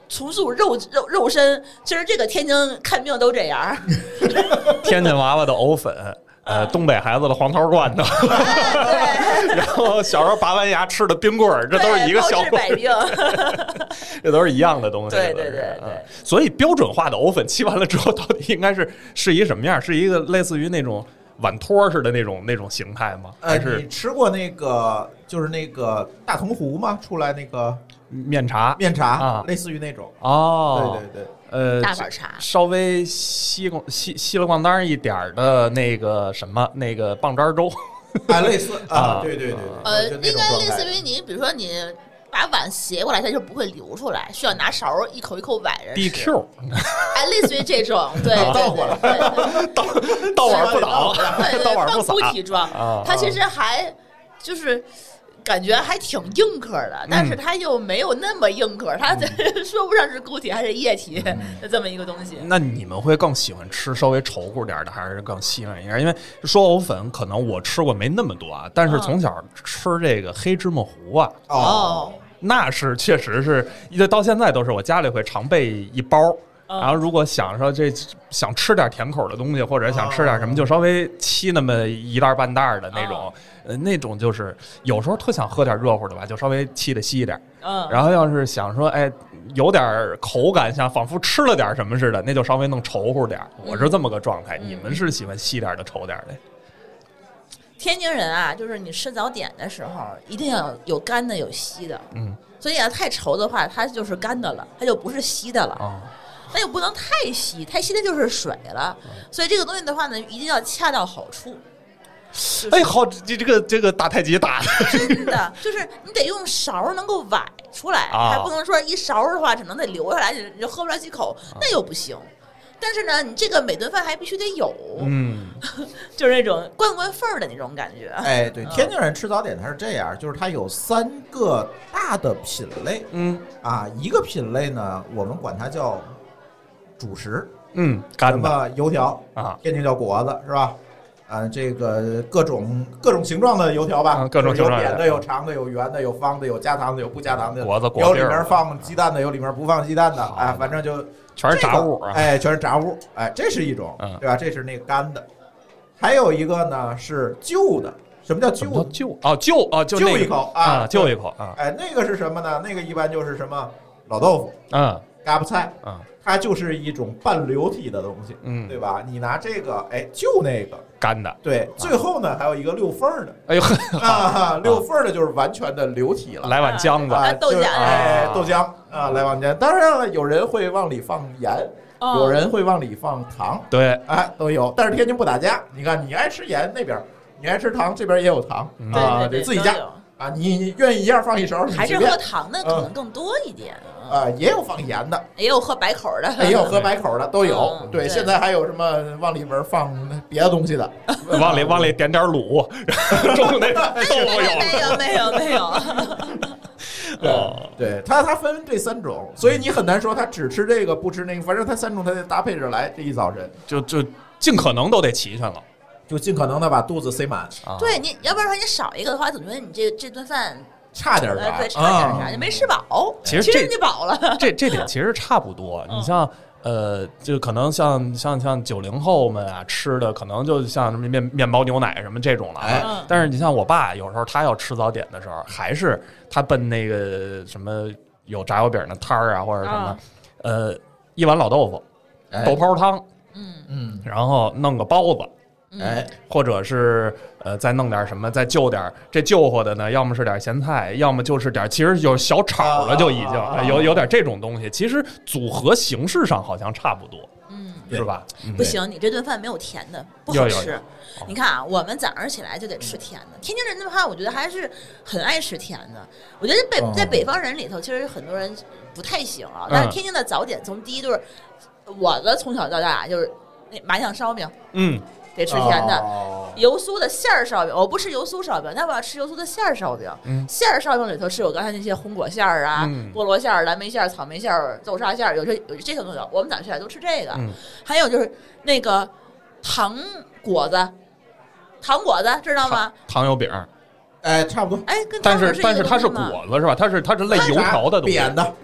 [SPEAKER 2] 重塑肉身。其实这个天津看病都这样，
[SPEAKER 3] 天津娃娃的藕粉。东北孩子的黄桃罐头，然后小时候拔完牙吃的冰棍儿，这都是一个效果，这都是一样的东西。
[SPEAKER 2] 对。
[SPEAKER 3] 所以标准化的藕粉沏完了之后，到底应该是一什么样？是一个类似于那种碗托似的那种形态吗？还是
[SPEAKER 4] 你吃过那个就是那个大同湖吗？出来那个
[SPEAKER 3] 面茶
[SPEAKER 4] 啊，类似于那种
[SPEAKER 3] 哦。
[SPEAKER 4] 对。
[SPEAKER 2] 大碗茶，
[SPEAKER 3] 稍微稀了咣当一点的那个什么那个棒渣粥，
[SPEAKER 4] 类似啊，对。
[SPEAKER 2] 应该类似于你，比如说你把碗斜过来，它就不会流出来，需要拿勺一口一口崴着吃。
[SPEAKER 3] DQ，
[SPEAKER 2] 类似于这种，对，
[SPEAKER 4] 倒过来，
[SPEAKER 3] 倒碗不倒，倒碗不洒，
[SPEAKER 2] 固体状，它其实还就是。感觉还挺硬壳的，但是它又没有那么硬壳，它说不上是固体还是液体的这么一个东西。
[SPEAKER 3] 那你们会更喜欢吃稍微稠乎点的，还是更细软一点？因为说藕粉，可能我吃过没那么多啊，但是从小吃这个黑芝麻糊啊，那是确实是，到现在都是我家里会常备一包。然后如果想吃点甜口的东西，或者想吃点什么，就稍微沏那么一袋半袋的那种，那种就是有时候特想喝点热乎的吧，就稍微沏的稀一点。然后要是想说，哎，有点口感，像仿佛吃了点什么似的，那就稍微弄稠乎点。我是这么个状态。你们是喜欢稀点的、稠点的？
[SPEAKER 2] 天津人啊，就是你吃早点的时候，一定要有干的有稀的。所以啊，太稠的话，它就是干的了，它就不是稀的了。那又不能太稀，太稀的就是水了。所以这个东西的话呢，一定要恰到好处。
[SPEAKER 3] 哎，好，这个打太极打的，
[SPEAKER 2] 真的就是你得用勺能够崴出来，还不能说一勺的话只能得流下来，你就喝不了几口，那又不行。但是呢，你这个每顿饭还必须得有，就是那种灌份儿的那种感觉。
[SPEAKER 4] 哎，对，天津人吃早点它是这样，就是它有3个大的品类，一个品类呢，我们管它叫主食，
[SPEAKER 3] 干的，
[SPEAKER 4] 什么油条
[SPEAKER 3] 啊，
[SPEAKER 4] 天津叫果子是吧？这个各种形状的油条吧，
[SPEAKER 3] 各种形状，
[SPEAKER 4] 有扁的，有长的，有圆的，有方的，有加糖的，有不加糖的，
[SPEAKER 3] 果子
[SPEAKER 4] 有里面放鸡蛋的，有里面不放鸡蛋的，哎，反正就
[SPEAKER 3] 全是炸物，
[SPEAKER 4] 哎，全是炸物，哎，这是一种，对吧？这是那个干的，还有一个呢是旧的。什么叫旧？
[SPEAKER 3] 就
[SPEAKER 4] 一口啊，
[SPEAKER 3] 就一口啊！
[SPEAKER 4] 哎，那个是什么呢？那个一般就是什么老豆腐，嘎巴菜，它就是一种半流体的东西，对吧？你拿这个，哎，就那个
[SPEAKER 3] 干的，
[SPEAKER 4] 对。最后呢，还有一个6份的，
[SPEAKER 3] 哎呦
[SPEAKER 4] ，6份的就是完全的流体了。
[SPEAKER 3] 来碗浆子，
[SPEAKER 2] 豆浆，
[SPEAKER 4] 哎，豆浆啊，来碗浆。当然了，有人会往里放盐。有人会往里放糖，
[SPEAKER 3] 对，
[SPEAKER 4] 哎，都有。但是天津不打架，你看，你爱吃盐那边。你爱吃糖，这边也有糖啊，
[SPEAKER 2] 对，
[SPEAKER 4] 自己加啊。你愿意一样放一勺，
[SPEAKER 2] 还是喝糖的可能更多一点
[SPEAKER 4] 啊。也有放盐的，
[SPEAKER 2] 也有喝白口的，
[SPEAKER 4] 也有喝白口的，都有。对，现在还有什么往里边放别的东西的，
[SPEAKER 3] 往里点点卤，中那豆腐
[SPEAKER 2] 没有。
[SPEAKER 4] 对，它分这3种，所以你很难说他只吃这个不吃那个，反正它3种它得搭配着来。这一早晨
[SPEAKER 3] 就尽可能都得齐全了。
[SPEAKER 4] 就尽可能的把肚子塞满，
[SPEAKER 2] 对，你要不然说你少一个的话，总觉得你这顿饭
[SPEAKER 4] 差点啥，
[SPEAKER 2] 对，差点啥，你没吃饱。
[SPEAKER 3] 其实
[SPEAKER 2] 你饱了，
[SPEAKER 3] 这点其实差不多。你像就可能像90后们啊吃的，可能就像什么面包牛奶什么这种了。但是你像我爸，有时候他要吃早点的时候，还是他奔那个什么有炸油饼的摊儿啊，或者什么一碗老豆腐，豆泡汤，然后弄个包子。
[SPEAKER 4] 哎，
[SPEAKER 3] 或者是再弄点什么，再就点这就活的呢，要么是点咸菜，要么就是点，其实有小炒了就已经有点这种东西。其实组合形式上好像差不多，是吧？
[SPEAKER 2] 不行，你这顿饭没有甜的，不好吃。你看啊，我们早上起来就得吃甜的。天津人的话，我觉得还是很爱吃甜的。我觉得在北方人里头，其实很多人不太行啊。但是天津的早点，从第一顿，我的从小到大就是那麻酱烧饼，得吃甜的，油酥的馅儿烧饼，我不吃油酥烧饼，但我要吃油酥的馅儿烧饼。馅儿烧饼里头是有刚才那些红果馅儿啊、菠萝馅儿、蓝莓馅儿、草莓馅儿、豆沙馅儿，有这些东西。我们早上起来都吃这个。还有就是那个糖果子知道吗？
[SPEAKER 3] 糖油饼。
[SPEAKER 4] 哎，差不多。
[SPEAKER 2] 哎，跟
[SPEAKER 3] 但是它是果子是吧？它是类油条的东西，
[SPEAKER 4] 扁的。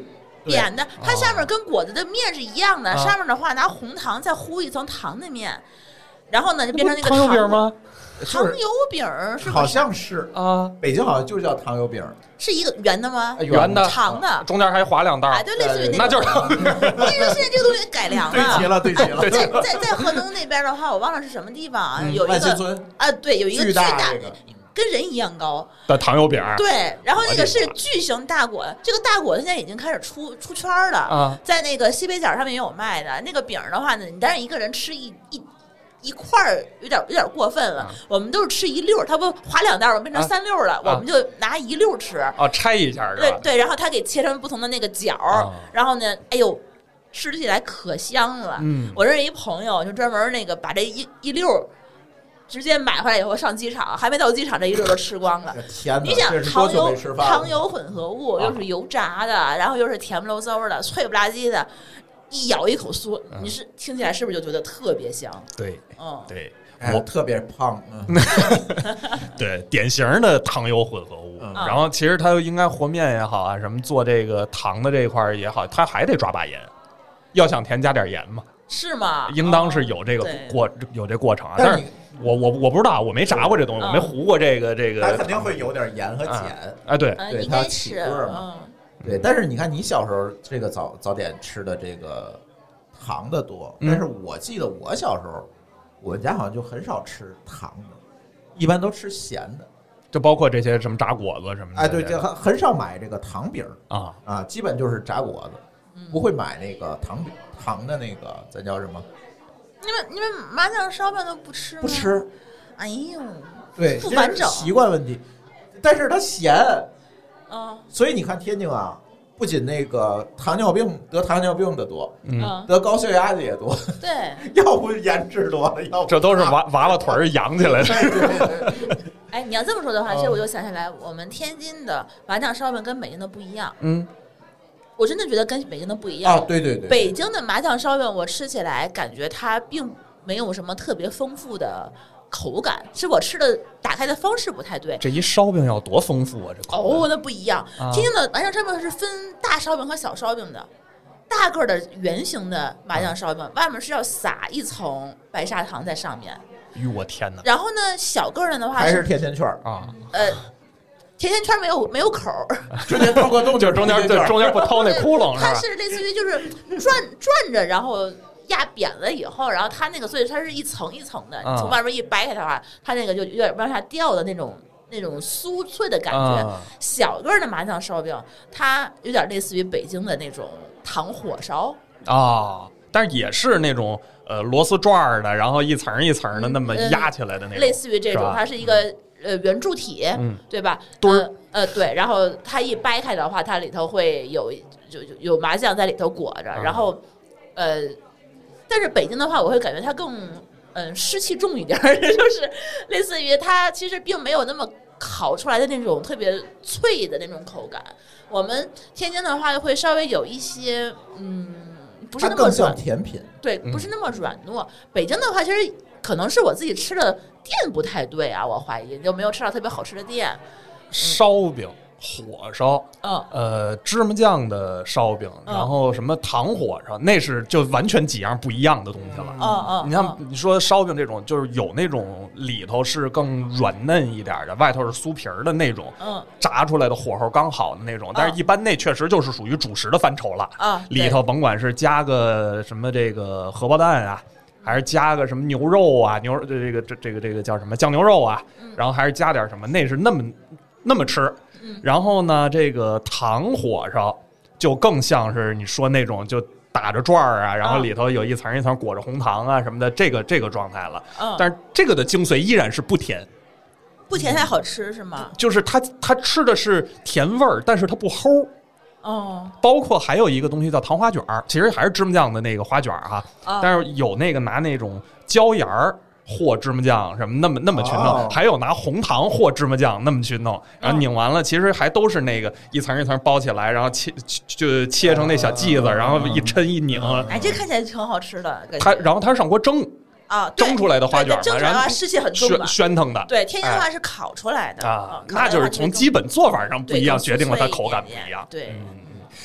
[SPEAKER 2] 扁的，它下面跟果子的面是一样的，上面的话拿红糖再糊一层糖的面，然后呢就变成那个
[SPEAKER 3] 糖油饼吗？
[SPEAKER 2] 糖油饼是
[SPEAKER 4] 好像是啊，北京好像就叫糖油饼，
[SPEAKER 2] 是一个圆的吗？
[SPEAKER 3] 圆的，
[SPEAKER 2] 长的，
[SPEAKER 3] 中间还划2道。
[SPEAKER 2] 哎，对，类似于
[SPEAKER 3] 那就是。
[SPEAKER 2] 但是现在这个东西改良了，
[SPEAKER 4] 对齐了。
[SPEAKER 2] 在河东那边的话，我忘了是什么地方啊，有一个对，有一个
[SPEAKER 4] 巨大
[SPEAKER 2] 跟人一样高
[SPEAKER 3] 的糖油饼。
[SPEAKER 2] 对，然后那个是巨型大果，这个大果现在已经开始出圈了啊，在那个西北角上面也有卖的。那个饼的话呢，你但是一个人吃一块儿有点过分了，我们都是吃一溜，他不划2道，我们变成3溜了，我们就拿一溜吃。
[SPEAKER 3] 拆一下是吧？
[SPEAKER 2] 对，然后他给切成不同的那个角，然后呢，哎呦，吃起来可香了。我认识一朋友，就专门那个把这一溜直接买回来以后上机场，还没到机场这一溜都吃光了。
[SPEAKER 4] 天哪！
[SPEAKER 2] 你想糖油混合物又是油炸的，然后又是甜不溜嗖的、脆不拉几的。一咬一口酥，你是听起来是不是就觉得特别香？
[SPEAKER 3] 对，对，
[SPEAKER 4] 我特别胖，
[SPEAKER 3] 对，典型的糖油混合物。然后其实它应该和面也好啊，什么做这个糖的这一块也好，它还得抓把盐，要想甜加点盐嘛。
[SPEAKER 2] 是吗？
[SPEAKER 3] 应当是有这个有这过程啊。但是我不知道，我没炸过这东西，我没糊过这个。
[SPEAKER 4] 它肯定会有点盐和碱。
[SPEAKER 3] 哎，对，
[SPEAKER 4] 它起味嘛。对，但是你看，你小时候这个早点吃的这个糖的多，但是我记得我小时候，我们家好像就很少吃糖的，一般都吃咸的，
[SPEAKER 3] 就包括这些什么炸果子什么的。
[SPEAKER 4] 哎，对，就很少买这个糖饼啊，基本就是炸果子，不会买那个糖的那个，咱叫什么？
[SPEAKER 2] 你们麻酱烧饼都不吃吗？
[SPEAKER 4] 不吃。
[SPEAKER 2] 哎呦，
[SPEAKER 4] 对，
[SPEAKER 2] 不完整，
[SPEAKER 4] 习惯问题。但是它咸。所以你看天津啊，不仅那个得糖尿病的多，得高血压的也多。
[SPEAKER 2] 对，
[SPEAKER 4] 要不盐吃多了，要不
[SPEAKER 3] 这都是娃娃腿养起来的。
[SPEAKER 2] 哎，你要这么说的话，其实我就想起来，我们天津的麻酱烧饼跟北京的不一样。我真的觉得跟北京的不一样。
[SPEAKER 4] 对，
[SPEAKER 2] 北京的麻酱烧饼，我吃起来感觉它并没有什么特别丰富的口感，是我吃的打开的方式不太对。
[SPEAKER 3] 这一烧饼要多丰富啊！这口
[SPEAKER 2] 那不一样。天津的麻酱烧饼是分大烧饼和小烧饼的，大个的圆形的麻酱烧饼，外面是要撒一层白砂糖在上面。
[SPEAKER 3] 我天哪！
[SPEAKER 2] 然后呢，小个的话
[SPEAKER 4] 还是甜甜圈啊？
[SPEAKER 2] 甜甜圈没有口，
[SPEAKER 4] 直接掏个洞，
[SPEAKER 3] 就是中间不掏那窟窿，
[SPEAKER 2] 它是类似于就是转着，然后压扁了以后，然后它那个，所以它是一层一层的，从外面一掰开的话，它那个就有点往下掉的那种酥脆的感觉。小个的麻酱烧饼，它有点类似于北京的那种糖火烧
[SPEAKER 3] 但是也是那种螺丝转的，然后一层一层的那么压起来的那种，
[SPEAKER 2] 类似于这种，它是一个圆柱体，对吧？对，然后它一掰开的话，它里头会有麻酱在里头裹着，然后但是北京的话，我会感觉它更湿气重一点，就是类似于它其实并没有那么烤出来的那种特别脆的那种口感。我们天津的话会稍微有一些不是那么
[SPEAKER 4] 更像甜品，
[SPEAKER 2] 对，不是那么软糯。北京的话，其实可能是我自己吃的店不太对啊，我怀疑就没有吃到特别好吃的店。
[SPEAKER 3] 烧饼、火烧，芝麻酱的烧饼，然后什么糖火烧，那是就完全几样不一样的东西了。你像你说烧饼这种，就是有那种里头是更软嫩一点的，外头是酥皮儿的那种，炸出来的火候刚好的那种。但是一般那确实就是属于主食的范畴了。里头甭管是加个什么这个荷包蛋啊，还是加个什么牛肉啊，这个叫什么酱牛肉啊，然后还是加点什么，那是那么吃。然后呢，这个糖火烧就更像是你说那种就打着转啊，然后里头有一层一层裹着红糖啊什么的，这个状态了。但是这个的精髓依然是不甜，
[SPEAKER 2] 不甜还好吃是吗？
[SPEAKER 3] 就是它吃的是甜味儿，但是它不齁。包括还有一个东西叫糖花卷，其实还是芝麻酱的那个花卷哈，但是有那个拿那种椒盐儿和芝麻酱什么那么去弄，还有拿红糖和芝麻酱那么去弄，然后拧完了，其实还都是那个一层一层包起来，然后切成那小剂子，然后一抻一拧。
[SPEAKER 2] 这看起来挺好吃的。
[SPEAKER 3] 然后它是上锅蒸。蒸出来的花卷嘛，
[SPEAKER 2] 然后湿气很重的，
[SPEAKER 3] 喧腾的。
[SPEAKER 2] 对，天津的话是烤出来的
[SPEAKER 3] 那就是从基本做法上不一样，决定了它口感不一样。
[SPEAKER 2] 对，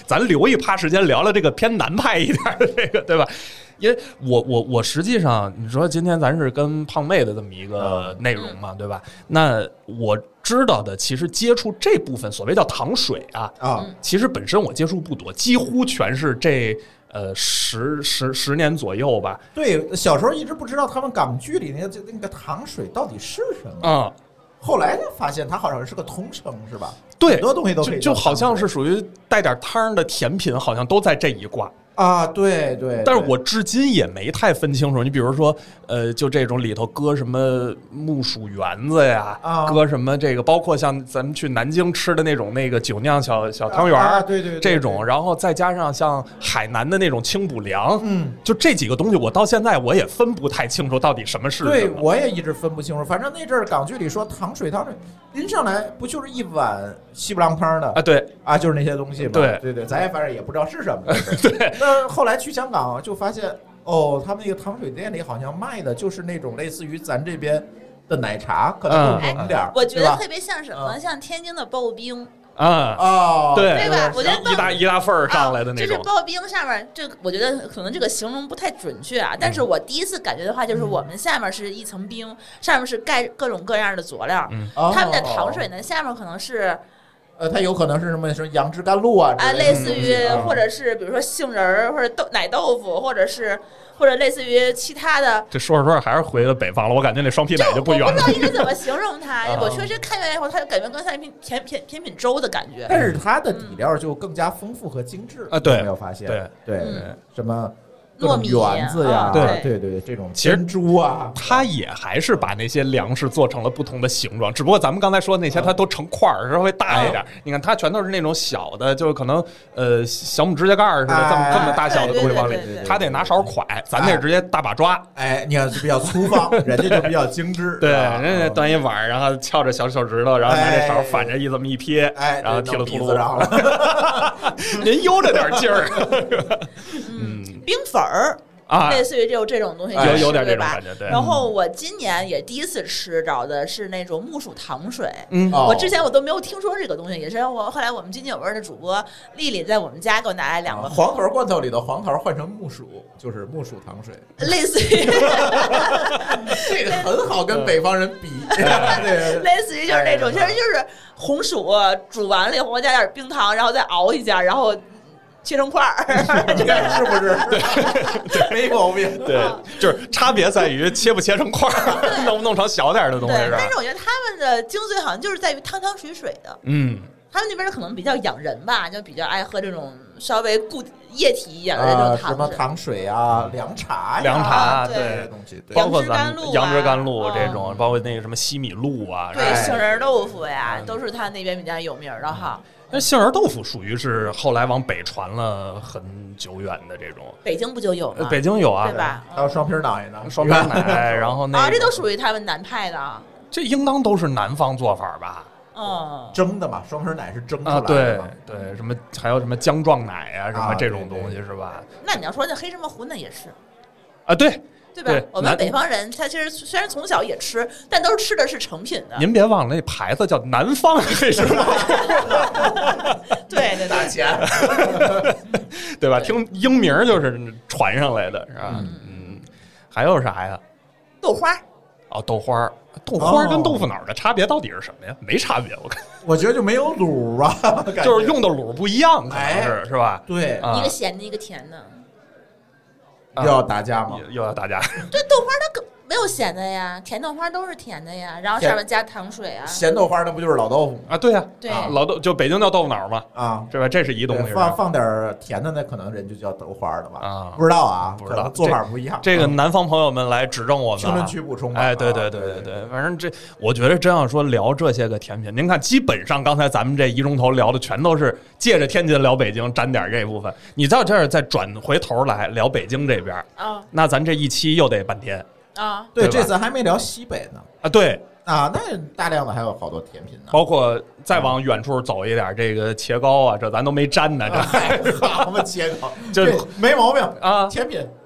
[SPEAKER 3] 咱留一趴时间聊聊这个偏南派一点的这个，对吧？因为我实际上，你说今天咱是跟胖妹的这么一个内容嘛，对吧？那我知道的，其实接触这部分所谓叫糖水啊，其实本身我接触不多，几乎全是这十年左右吧。
[SPEAKER 4] 对，小时候一直不知道他们港剧里那个糖水到底是什么啊。后来发现它好像是个通称，是吧？
[SPEAKER 3] 对，
[SPEAKER 4] 很多东西都可以
[SPEAKER 3] 就好像是属于带点汤的甜品，好像都在这一挂。
[SPEAKER 4] 啊，对对，
[SPEAKER 3] 但是我至今也没太分清楚。你比如说，就这种里头搁什么木薯圆子呀，搁什么这个，包括像咱们去南京吃的那种那个酒酿小汤圆，
[SPEAKER 4] 对对，
[SPEAKER 3] 这种，然后再加上像海南的那种清补凉，就这几个东西，我到现在我也分不太清楚到底什么是什么。
[SPEAKER 4] 对，我也一直分不清楚。反正那阵儿港剧里说糖水，拎上来不就是一碗西布朗汤的
[SPEAKER 3] 啊？对
[SPEAKER 4] 啊，就是那些东西嘛。对对，咱也反正也不知道是什么。对。但后来去香港就发现，他们那个糖水店里好像卖的就是那种类似于咱这边的奶茶，可能更浓点
[SPEAKER 2] 我觉得特别像什么，像天津的刨冰。
[SPEAKER 3] 对
[SPEAKER 2] 吧？我觉得
[SPEAKER 3] 一大份儿上来的那种，
[SPEAKER 2] 就是刨冰上面，我觉得可能这个形容不太准确啊。但是我第一次感觉的话，就是我们下面是一层冰，上面是盖各种各样的佐料。他们的糖水呢，下面可能是。
[SPEAKER 4] 它有可能是什么杨枝甘露啊，
[SPEAKER 2] 类似于或者是比如说杏仁儿或者奶豆腐，或者类似于其他的。
[SPEAKER 3] 这说着还是回了北方了，我感觉那双皮奶就不远了。
[SPEAKER 2] 我不知道应该怎么形容它。我确实看完以后，它就感觉更像一瓶甜品粥的感觉。
[SPEAKER 4] 但是它的底料就更加丰富和精致
[SPEAKER 3] 啊！对，
[SPEAKER 4] 有没有发现？对，什么？
[SPEAKER 2] 糯米
[SPEAKER 4] 圆子呀，对，这种珍珠啊，
[SPEAKER 3] 它也还是把那些粮食做成了不同的形状，只不过咱们刚才说的那些它都成块儿，稍微大一点。你看它全都是那种小的，就是可能小拇指甲盖似的这么大小的东西往里，它得拿勺蒯，咱得直接大把抓。
[SPEAKER 4] 你看比较粗放，人家就比较精致。
[SPEAKER 3] 对，人家端一碗，然后翘着小手指头，然后拿这勺反着这么一撇，然后提了秃噜上了。您悠着点劲儿。
[SPEAKER 2] 冰粉儿啊，类似于这种东西，
[SPEAKER 3] 有点这种感觉。对。
[SPEAKER 2] 然后我今年也第一次吃着的是那种木薯糖水，我之前我都没有听说这个东西，也是后来我们津津有味的主播丽丽在我们家给我拿来2个
[SPEAKER 4] 黄桃罐头里的黄桃换成木薯，就是木薯糖水，
[SPEAKER 2] 类似于
[SPEAKER 4] 这个很好跟北方人比，
[SPEAKER 2] 类似于就是那种，其实就是红薯煮完了以后加点冰糖，然后再熬一下，然后。切成块儿，
[SPEAKER 4] 是不是？对，没毛病。
[SPEAKER 3] 对，就是差别在于切不切成块儿，弄不弄成小点的东西。
[SPEAKER 2] 但是我觉得他们的精髓好像就是在于汤汤水水的。他们那边可能比较养人吧，就比较爱喝这种稍微固液体一点的这种糖水，
[SPEAKER 4] 什么糖水啊、凉茶
[SPEAKER 3] 对
[SPEAKER 4] 东西，
[SPEAKER 3] 包括咱们杨枝甘露这种，包括那个什么西米露啊，
[SPEAKER 2] 对，杏仁豆腐呀，都是他那边比较有名的哈。
[SPEAKER 3] 那杏仁豆腐属于是后来往北传了很久远的这种，
[SPEAKER 2] 北京不就有吗？
[SPEAKER 3] 北京有啊，
[SPEAKER 2] 对吧？
[SPEAKER 4] 还有双皮奶呢，
[SPEAKER 3] 双皮奶，然后
[SPEAKER 2] 这都属于他们南派的，
[SPEAKER 3] 这应当都是南方做法吧？
[SPEAKER 4] 蒸的嘛，双皮奶是蒸出来的。
[SPEAKER 3] 对，什么还有什么姜撞奶啊，什么这种东西是吧？
[SPEAKER 2] 那你要说那黑芝麻糊那也是
[SPEAKER 3] 啊，对
[SPEAKER 2] 吧？我们北方人他其实虽然从小也吃，但都是吃的是成品的。
[SPEAKER 3] 您别忘了那牌子叫南方黑芝麻糊，
[SPEAKER 2] 对，
[SPEAKER 4] 打钱，
[SPEAKER 3] 对吧？听英名就是传上来的，是吧？还有啥呀？
[SPEAKER 2] 豆花。
[SPEAKER 3] 豆花跟豆腐脑的差别到底是什么呀？没差别，
[SPEAKER 4] 我觉得就没有卤吧，
[SPEAKER 3] 就是用的卤不一样，可能是吧？
[SPEAKER 4] 对，
[SPEAKER 2] 一个咸的，一个甜的。
[SPEAKER 4] 又要打架吗？
[SPEAKER 3] 又要打架。
[SPEAKER 2] 对，豆花它没有咸的呀，甜豆花都是甜的呀，然后上面加糖水啊。
[SPEAKER 4] 咸豆花那不就是老豆腐
[SPEAKER 3] 啊？对呀，
[SPEAKER 2] 对，
[SPEAKER 3] 老豆就北京叫豆腐脑嘛，是吧？这是一东西。
[SPEAKER 4] 放点甜的，那可能人就叫豆花了吧？
[SPEAKER 3] 不
[SPEAKER 4] 知道啊，
[SPEAKER 3] 不知道，
[SPEAKER 4] 做法不一样。
[SPEAKER 3] 这个南方朋友们来指正我们，
[SPEAKER 4] 评论区补充。
[SPEAKER 3] 对，反正我觉得真要说聊这些个甜品，您看，基本上刚才咱们这一钟头聊的全都是借着天津聊北京，沾点这部分。你到这儿再转回头来聊北京这边那咱这一期又得半天。
[SPEAKER 4] 对，这次还没聊西北呢。
[SPEAKER 3] 对
[SPEAKER 4] 那大量的还有好多甜品呢，
[SPEAKER 3] 包括再往远处走一点，这个茄糕啊，这咱都没沾呢。这
[SPEAKER 4] 好嘛，茄糕
[SPEAKER 3] 这
[SPEAKER 4] 没毛病啊，甜品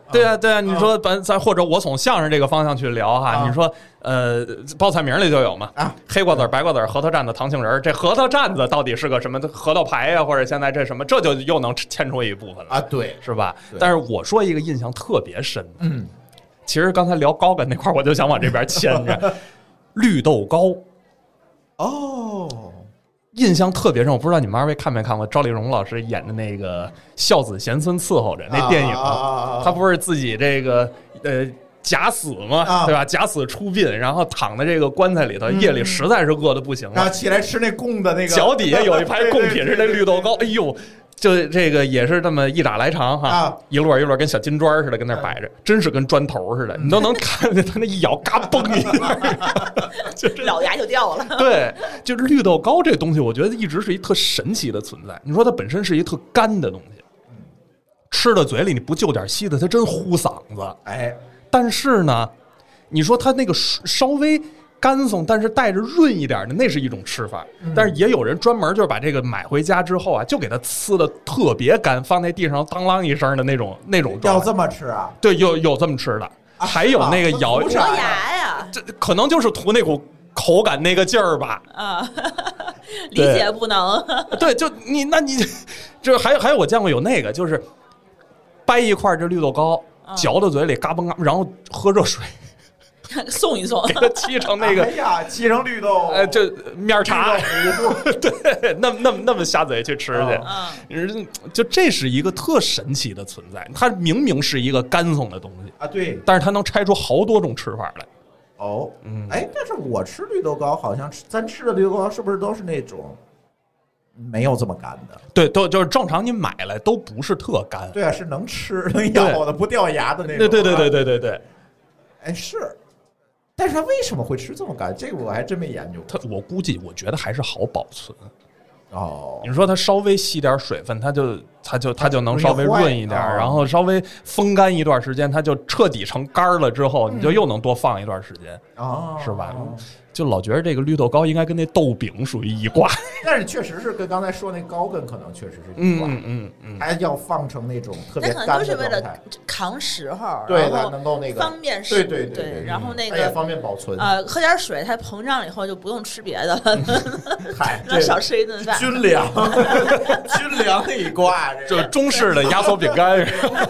[SPEAKER 3] 对啊，对啊，你说咱或者我从相声这个方向去聊哈，你说报菜名里就有嘛黑瓜子、白瓜子、核桃蘸子、糖杏仁，这核桃蘸子到底是个什么核桃牌呀，或者现在这什么，这就又能牵出一部分了
[SPEAKER 4] 啊，对，
[SPEAKER 3] 是吧？但是我说一个印象特别深的，其实刚才聊高干那块，我就想往这边牵着绿豆糕。
[SPEAKER 4] 哦。
[SPEAKER 3] 印象特别深，我不知道你们二位看没看过赵丽蓉老师演的那个《孝子贤孙伺候着》那电影，他不是自己这个假死嘛，对吧？假死出殡，然后躺在这个棺材里头，夜里实在是饿得不行了，
[SPEAKER 4] 然后起来吃那供的那个，
[SPEAKER 3] 脚底下有一排贡品是那绿豆糕，哎呦。就这个也是这么一拃来长哈，一摞一摞跟小金砖似的跟那摆着，真是跟砖头似的，你都能看见他那一咬，嘎嘣一下，
[SPEAKER 2] 就是咬牙就掉了。
[SPEAKER 3] 对，就是绿豆糕这东西，我觉得一直是一特神奇的存在。你说它本身是一特干的东西，吃到嘴里你不就点稀的，它真糊嗓子。哎，但是呢，你说它那个稍微干松但是带着润一点的，那是一种吃法。但是也有人专门就是把这个买回家之后啊，就给它呲的特别干，放在地上当啷一声的那种
[SPEAKER 4] 要这么吃啊？
[SPEAKER 3] 对，有这么吃的，还有那个咬
[SPEAKER 2] 牙呀，
[SPEAKER 3] 这可能就是图那股口感那个劲儿吧。
[SPEAKER 2] 啊，理解不能。
[SPEAKER 3] 对，就你这还有我见过有那个就是掰一块这绿豆糕，嚼到嘴里嘎嘣嘎，然后喝热水。
[SPEAKER 2] 送一送，
[SPEAKER 3] 给它沏成那个，
[SPEAKER 4] 哎呀，沏成绿豆，
[SPEAKER 3] 这面茶，对，那么下嘴去吃去，就这是一个特神奇的存在。它明明是一个干松的东西
[SPEAKER 4] 啊，对，
[SPEAKER 3] 但是它能拆出好多种吃法来。
[SPEAKER 4] 哦，哎，但是我吃绿豆糕，好像咱吃的绿豆糕是不是都是那种没有这么干的？
[SPEAKER 3] 对，都就是正常你买来都不是特干。
[SPEAKER 4] 对啊，是能吃能咬的，不掉牙的那种。
[SPEAKER 3] 对。
[SPEAKER 4] 哎，是。但是它为什么会吃这么干？这个我还真没研究过。
[SPEAKER 3] 我觉得还是好保存。
[SPEAKER 4] 哦，
[SPEAKER 3] 你说它稍微吸点水分，它就能稍微润一点，然后稍微风干一段时间，它就彻底成干了之后，你就又能多放一段时间，是吧？就老觉得这个绿豆糕应该跟那豆饼属于一挂，
[SPEAKER 4] 但是确实是跟刚才说那高跟可能确实是一挂，还要放成那种特别干的状态，那可能
[SPEAKER 2] 就是为了扛时候，
[SPEAKER 4] 对，它能够那个
[SPEAKER 2] 方便吃，
[SPEAKER 4] 对，
[SPEAKER 2] 然后那个
[SPEAKER 4] 也方便保存
[SPEAKER 2] 喝点水，它膨胀了以后就不用吃别的了，
[SPEAKER 4] 嗨，
[SPEAKER 2] 那少吃一顿饭，
[SPEAKER 4] 军粮那一挂，
[SPEAKER 3] 就中式的压缩饼干。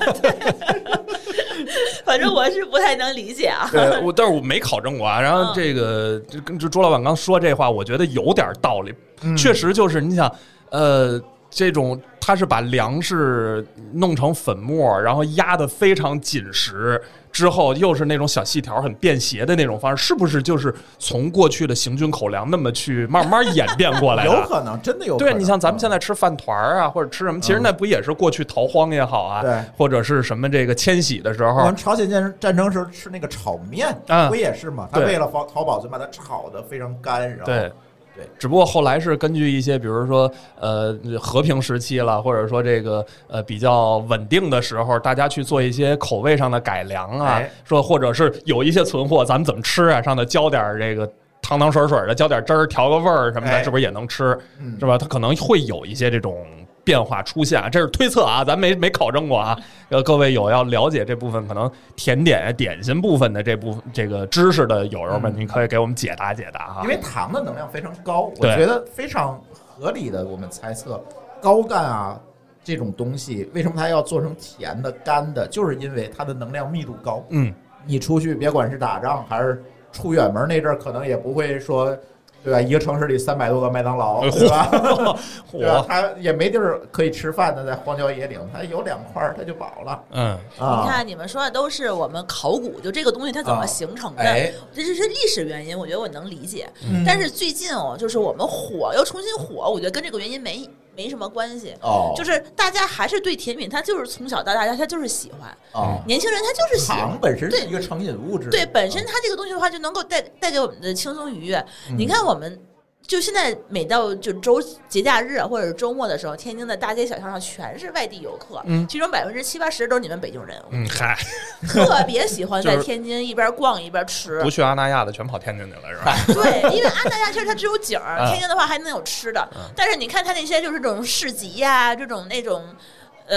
[SPEAKER 2] 反正我是不太能理解啊。
[SPEAKER 3] 对，但是我没考证过啊。然后这个就跟朱老板刚说这话，我觉得有点道理。确实就是你想，这种它是把粮食弄成粉末，然后压得非常紧实。之后又是那种小细条很便携的那种方式，是不是就是从过去的行军口粮那么去慢慢演变过来的？
[SPEAKER 4] 有可能，真的有可能。
[SPEAKER 3] 对，你像咱们现在吃饭团啊，或者吃什么，其实那不也是过去逃荒也好啊，
[SPEAKER 4] 对，
[SPEAKER 3] 或者是什么这个迁徙的时候，
[SPEAKER 4] 我们朝鲜战争时候吃那个炒面，不也是吗？他为了讨保存，把它炒得非常干，然后
[SPEAKER 3] 对，只不过后来是根据一些，比如说和平时期了，或者说这个比较稳定的时候，大家去做一些口味上的改良啊，说或者是有一些存货，咱们怎么吃啊？上头浇点这个汤汤水水的，浇点汁儿调个味儿什么的，是不是也能吃？是吧？它可能会有一些这种变化出现，这是推测啊，咱没考证过啊。各位有要了解这部分可能甜点点心部分的这个知识的友友们，你可以给我们解答解答哈。
[SPEAKER 4] 因为糖的能量非常高，我觉得非常合理的。我们猜测高干啊这种东西，为什么它要做成甜的干的，就是因为它的能量密度高。你出去别管是打仗还是出远门那阵儿，可能也不会说。对吧？一个城市里300多个麦当劳，对吧？对吧？他也没地儿可以吃饭的，在荒郊野岭，他有2块他就饱了。
[SPEAKER 2] 你看你们说的都是我们考古，就这个东西它怎么形成的，这是历史原因，我觉得我能理解。但是最近就是我们又重新火，我觉得跟这个原因没什么关系。就是大家还是对甜品，他就是从小到大他就是喜欢。年轻人他就是喜欢。
[SPEAKER 4] 糖本身是一个成瘾物质。
[SPEAKER 2] 对，本身它这个东西的话，就能够带给我们的轻松愉悦。你看我们。就现在每到就节假日或者是周末的时候，天津的大街小巷上全是外地游客，其中70-80%都是你们北京人。
[SPEAKER 3] 嗨，
[SPEAKER 2] 特别喜欢在天津一边逛一边吃。
[SPEAKER 3] 不去阿那亚的全跑天津去了，是吧？
[SPEAKER 2] 对，因为阿那亚其实它只有景儿，天津的话还能有吃的。但是你看它那些就是这种市集呀，这种那种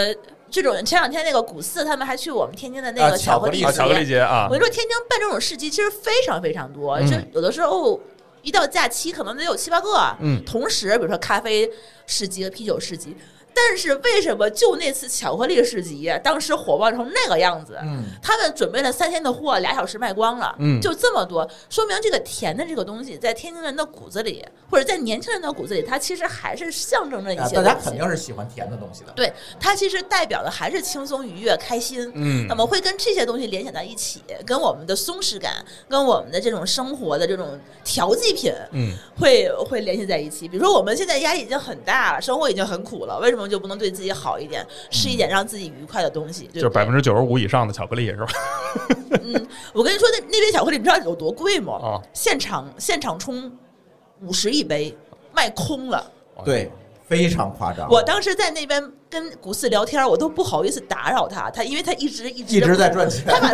[SPEAKER 2] 这种前两天那个古四他们还去我们天津的那个巧克力
[SPEAKER 3] 节啊，
[SPEAKER 2] 我跟你说天津办这种市集其实非常非常多，就有的时候一到假期可能得有7、8个，同时比如说咖啡市集和啤酒市集。但是为什么就那次巧克力市集当时火爆成那个样子？他们准备了3天的货，2小时卖光了，就这么多，说明这个甜的这个东西在天津人的骨子里，或者在年轻人的骨子里，它其实还是象征着一些东西。
[SPEAKER 4] 大家肯定是喜欢甜的东西的。
[SPEAKER 2] 对，它其实代表的还是轻松愉悦、开心。那么会跟这些东西联想在一起，跟我们的松弛感，跟我们的这种生活的这种调剂品，会联系在一起。比如说我们现在压力已经很大了，生活已经很苦了，为什么就不能对自己好一点，吃一点让自己愉快的东西？
[SPEAKER 3] 就95%以上的巧克力是吧？
[SPEAKER 2] 我跟你说，那杯巧克力你知道有多贵吗？现场冲50一杯，卖空了。
[SPEAKER 4] 对，非常夸张。
[SPEAKER 2] 我当时在那边跟古四聊天，我都不好意思打扰他，因为他一直
[SPEAKER 4] 在赚钱，
[SPEAKER 2] 他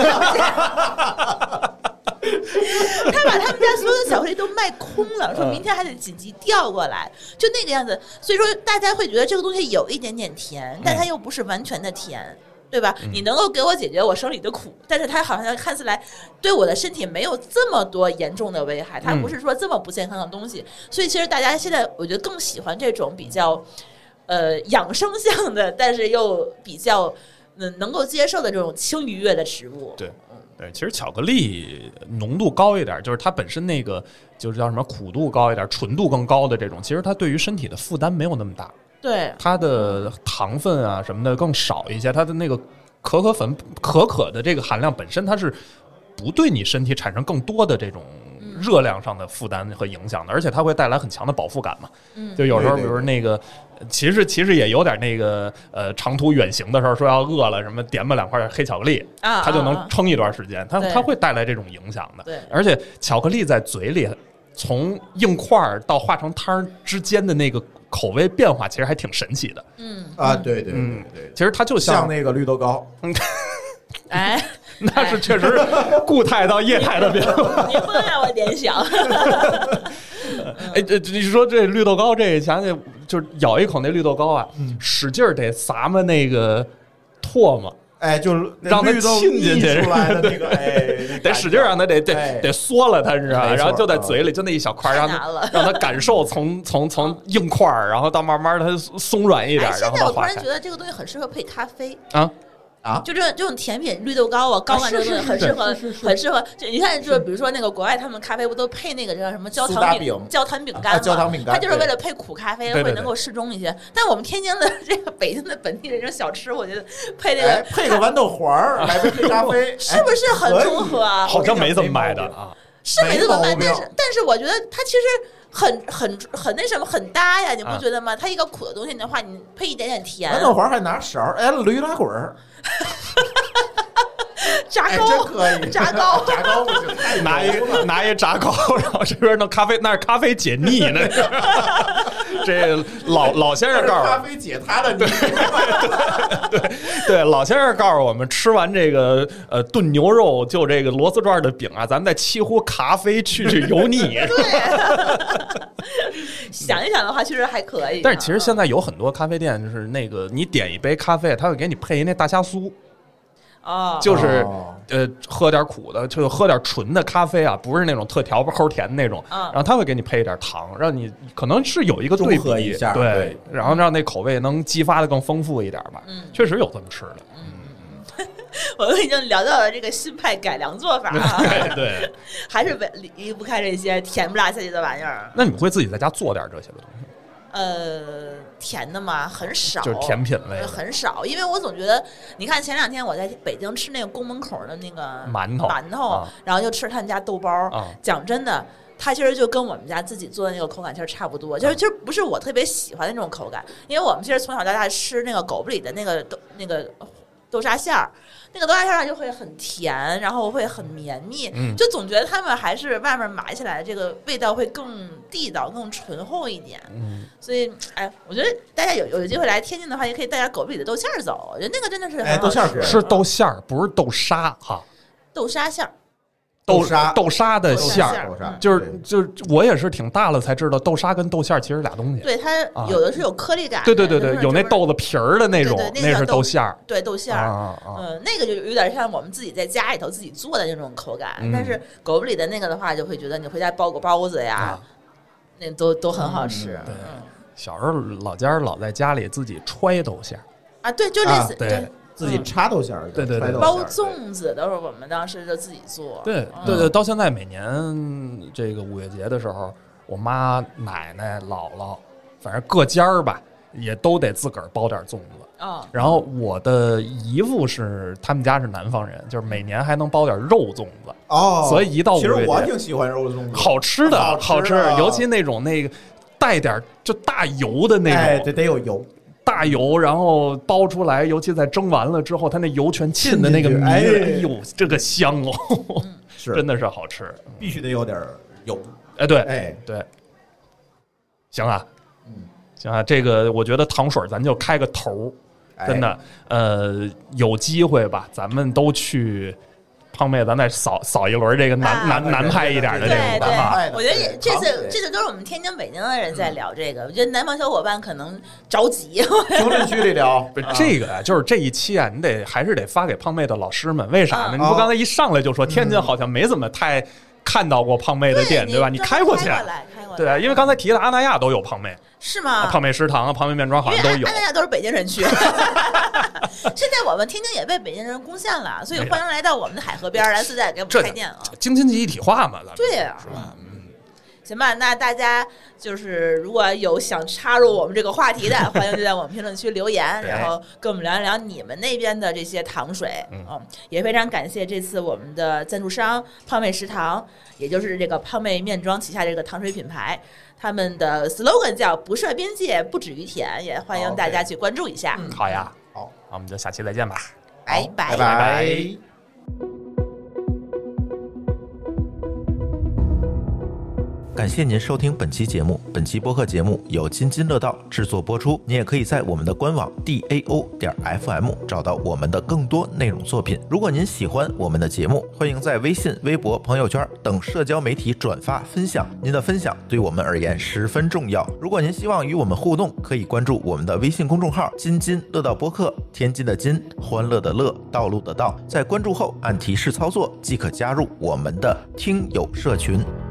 [SPEAKER 2] 把他们家所有的巧克力都卖空了，说明天还得紧急调过来，就那个样子。所以说大家会觉得这个东西有一点点甜，但它又不是完全的甜，对吧？你能够给我解决我生理的苦，但是它好像看起来对我的身体没有这么多严重的危害，它不是说这么不健康的东西。所以其实大家现在我觉得更喜欢这种比较养生向的，但是又比较能够接受的这种轻愉悦的食物。
[SPEAKER 3] 对，其实巧克力浓度高一点，就是它本身那个就是叫什么苦度高一点、纯度更高的这种，其实它对于身体的负担没有那么大。
[SPEAKER 2] 对，
[SPEAKER 3] 它的糖分啊什么的更少一些，它的那个可可的这个含量本身它是不对你身体产生更多的这种热量上的负担和影响的，而且它会带来很强的饱腹感嘛。就有时候比如那个其实也有点那个长途远行的时候说要饿了什么点吧2块黑巧克力它就能撑一段时间，它会带来这种影响的。
[SPEAKER 2] 对，
[SPEAKER 3] 而且巧克力在嘴里从硬块到化成汤之间的那个口味变化其实还挺神奇的。
[SPEAKER 4] 对，
[SPEAKER 3] 其实它就
[SPEAKER 4] 像那个绿豆糕。
[SPEAKER 3] 那是确实固态到液态的变化。
[SPEAKER 2] 你不能让我联想。
[SPEAKER 3] 你说这绿豆糕，这想想就是咬一口那绿豆糕啊，使劲得撒么那个唾沫，
[SPEAKER 4] 就是
[SPEAKER 3] 让它沁进去
[SPEAKER 4] 出来的那个，
[SPEAKER 3] 得使劲让它得缩了它，你知道吧？然后就在嘴里就那一小块，让它感受从硬块，然后到慢慢它松软一点，然后到化开。
[SPEAKER 2] 现在我突然觉得这个东西很适合配咖啡
[SPEAKER 3] 啊，
[SPEAKER 2] 就这种甜品绿豆糕啊，高这个东西很适合。就你看，就是比如说那个国外他们咖啡不都配那个叫什么焦糖饼干吗？
[SPEAKER 4] 焦糖饼干，
[SPEAKER 2] 它就是为了配苦咖啡会能够适中一些。但我们天津的这个北京的本地的这种小吃，我觉得配那个
[SPEAKER 4] 配个豌豆黄来配咖啡，
[SPEAKER 2] 是不是很综合啊？
[SPEAKER 3] 好像没怎么卖的啊，
[SPEAKER 2] 是没怎么卖，但是我觉得它其实很那什么很搭呀，你不觉得吗？它一个苦的东西的话，你配一点点甜，
[SPEAKER 4] 豌豆黄还拿勺，驴打滚儿。
[SPEAKER 2] 炸糕
[SPEAKER 4] 真可以，
[SPEAKER 2] 炸糕
[SPEAKER 4] 不行，
[SPEAKER 3] 拿一炸糕，然后这边弄咖啡，那是咖啡解腻呢。这老先生告诉我，
[SPEAKER 4] 咖啡解他的腻。
[SPEAKER 3] 对，老先生告诉我们，吃完这个炖牛肉就这个螺丝转的饼啊，咱们再沏壶咖啡去油腻。
[SPEAKER 2] 对，想一想的话，确实还可以。
[SPEAKER 3] 但是其实现在有很多咖啡店，就是那个你点一杯咖啡，他会给你配一那大虾酥。就是喝点苦的，就喝点纯的咖啡啊，不是那种特调齁甜那种，然后他会给你配一点糖，让你可能是有一个对比
[SPEAKER 4] 一下，
[SPEAKER 3] 对，然后让那口味能激发的更丰富一点吧。确实有这么吃的。
[SPEAKER 2] 我们已经聊到了这个新派改良做法啊，
[SPEAKER 3] 对，
[SPEAKER 2] 还是离不开这些甜不拉几的玩意儿。
[SPEAKER 3] 那你会自己在家做点这些的东西？
[SPEAKER 2] 甜的嘛很少，
[SPEAKER 3] 就是甜品类
[SPEAKER 2] 很少，因为我总觉得，你看前2天我在北京吃那个宫门口的那个
[SPEAKER 3] 馒头，
[SPEAKER 2] 然后又吃他们家豆包，讲真的，它其实就跟我们家自己做的那个口感其实差不多，就是其实不是我特别喜欢的那种口感，因为我们其实从小到大吃那个狗不理的那个豆沙馅儿。那个豆沙馅儿就会很甜，然后会很绵密，就总觉得他们还是外面买起来的这个味道会更地道、更醇厚一点。所以，我觉得大家有机会来天津的话，也可以带点狗不理的豆馅儿走。我觉得那个真的是很好吃。
[SPEAKER 4] 豆馅儿
[SPEAKER 3] 是豆馅儿，不是豆沙哈。
[SPEAKER 2] 豆沙馅儿，
[SPEAKER 3] 豆沙的馅儿，就是我也是挺大了才知道豆沙跟豆馅儿其实俩东西。
[SPEAKER 2] 对，它有的是有颗粒感，
[SPEAKER 3] 对，有那豆子皮儿的那种，那是豆馅儿。
[SPEAKER 2] 对，豆馅儿，那个就有点像我们自己在家里头自己做的那种口感。但是狗不理的那个的话，就会觉得你回家包个包子呀，那都很好吃。
[SPEAKER 3] 对，小时候老在家里自己揣豆馅儿
[SPEAKER 2] 啊，对，就类似
[SPEAKER 3] 对。
[SPEAKER 4] 自己插豆馅儿，
[SPEAKER 3] 对，
[SPEAKER 2] 包粽子都是我们当时就自己做。
[SPEAKER 3] 对，到现在每年这个五月节的时候，我妈、奶奶、姥姥，反正各家儿吧，也都得自个儿包点粽子。然后我的姨夫他们家是南方人，就是每年还能包点肉粽子。所以一到五月节，
[SPEAKER 4] 其实我挺喜欢肉粽子，
[SPEAKER 3] 好吃，尤其那种那个带点就大油的那种，
[SPEAKER 4] 得有油。
[SPEAKER 3] 大油，然后包出来，尤其在蒸完了之后，它那油全浸的那个米，哎呦，这个香哦，是真的是好吃，
[SPEAKER 4] 必须得有点油。
[SPEAKER 3] 对，行啊，行啊，这个我觉得糖水咱就开个头，真的，有机会吧，咱们都去。胖妹，咱再扫一轮这个南派一点的这个
[SPEAKER 2] 文化。我觉得这次都是我们天津、北京的人在聊这个。我觉得南方小伙伴可能着急。
[SPEAKER 4] 评论区里聊
[SPEAKER 3] 这个就是这一期啊，你还是得发给胖妹的老师们。为啥呢？你不刚才一上来就说天津好像没怎么太看到过胖妹的店，对吧？你开过去，对啊，因为刚才提的阿那亚都有胖妹。
[SPEAKER 2] 是吗？
[SPEAKER 3] 胖妹食堂啊，胖妹面庄好像都有。
[SPEAKER 2] 大家都是北京人去，现在我们天津也被北京人攻陷了，所以欢迎来到我们的海河边来自在给我们开店啊！
[SPEAKER 3] 京津冀一体化嘛，
[SPEAKER 2] 对呀，是吧？行吧，那大家就是如果有想插入我们这个话题的，欢迎就在我们评论区留言，然后跟我们聊一聊你们那边的这些糖水。也非常感谢这次我们的赞助商胖妹食堂，也就是这个胖妹面庄旗下这个糖水品牌。他们的 slogan 叫不设边界，不止于甜，也欢迎大家去关注一下。
[SPEAKER 3] 好呀，好，我们就下期再见吧，
[SPEAKER 2] 拜拜
[SPEAKER 4] 拜。
[SPEAKER 1] 感谢您收听本期节目。本期播客节目由津津乐道制作播出。你也可以在我们的官网 DAO.FM 找到我们的更多内容作品。如果您喜欢我们的节目，欢迎在微信、微博、朋友圈等社交媒体转发分享。您的分享对我们而言十分重要。如果您希望与我们互动，可以关注我们的微信公众号津津乐道播客，天津的津，欢乐的乐，道路的道。在关注后按提示操作即可加入我们的听友社群。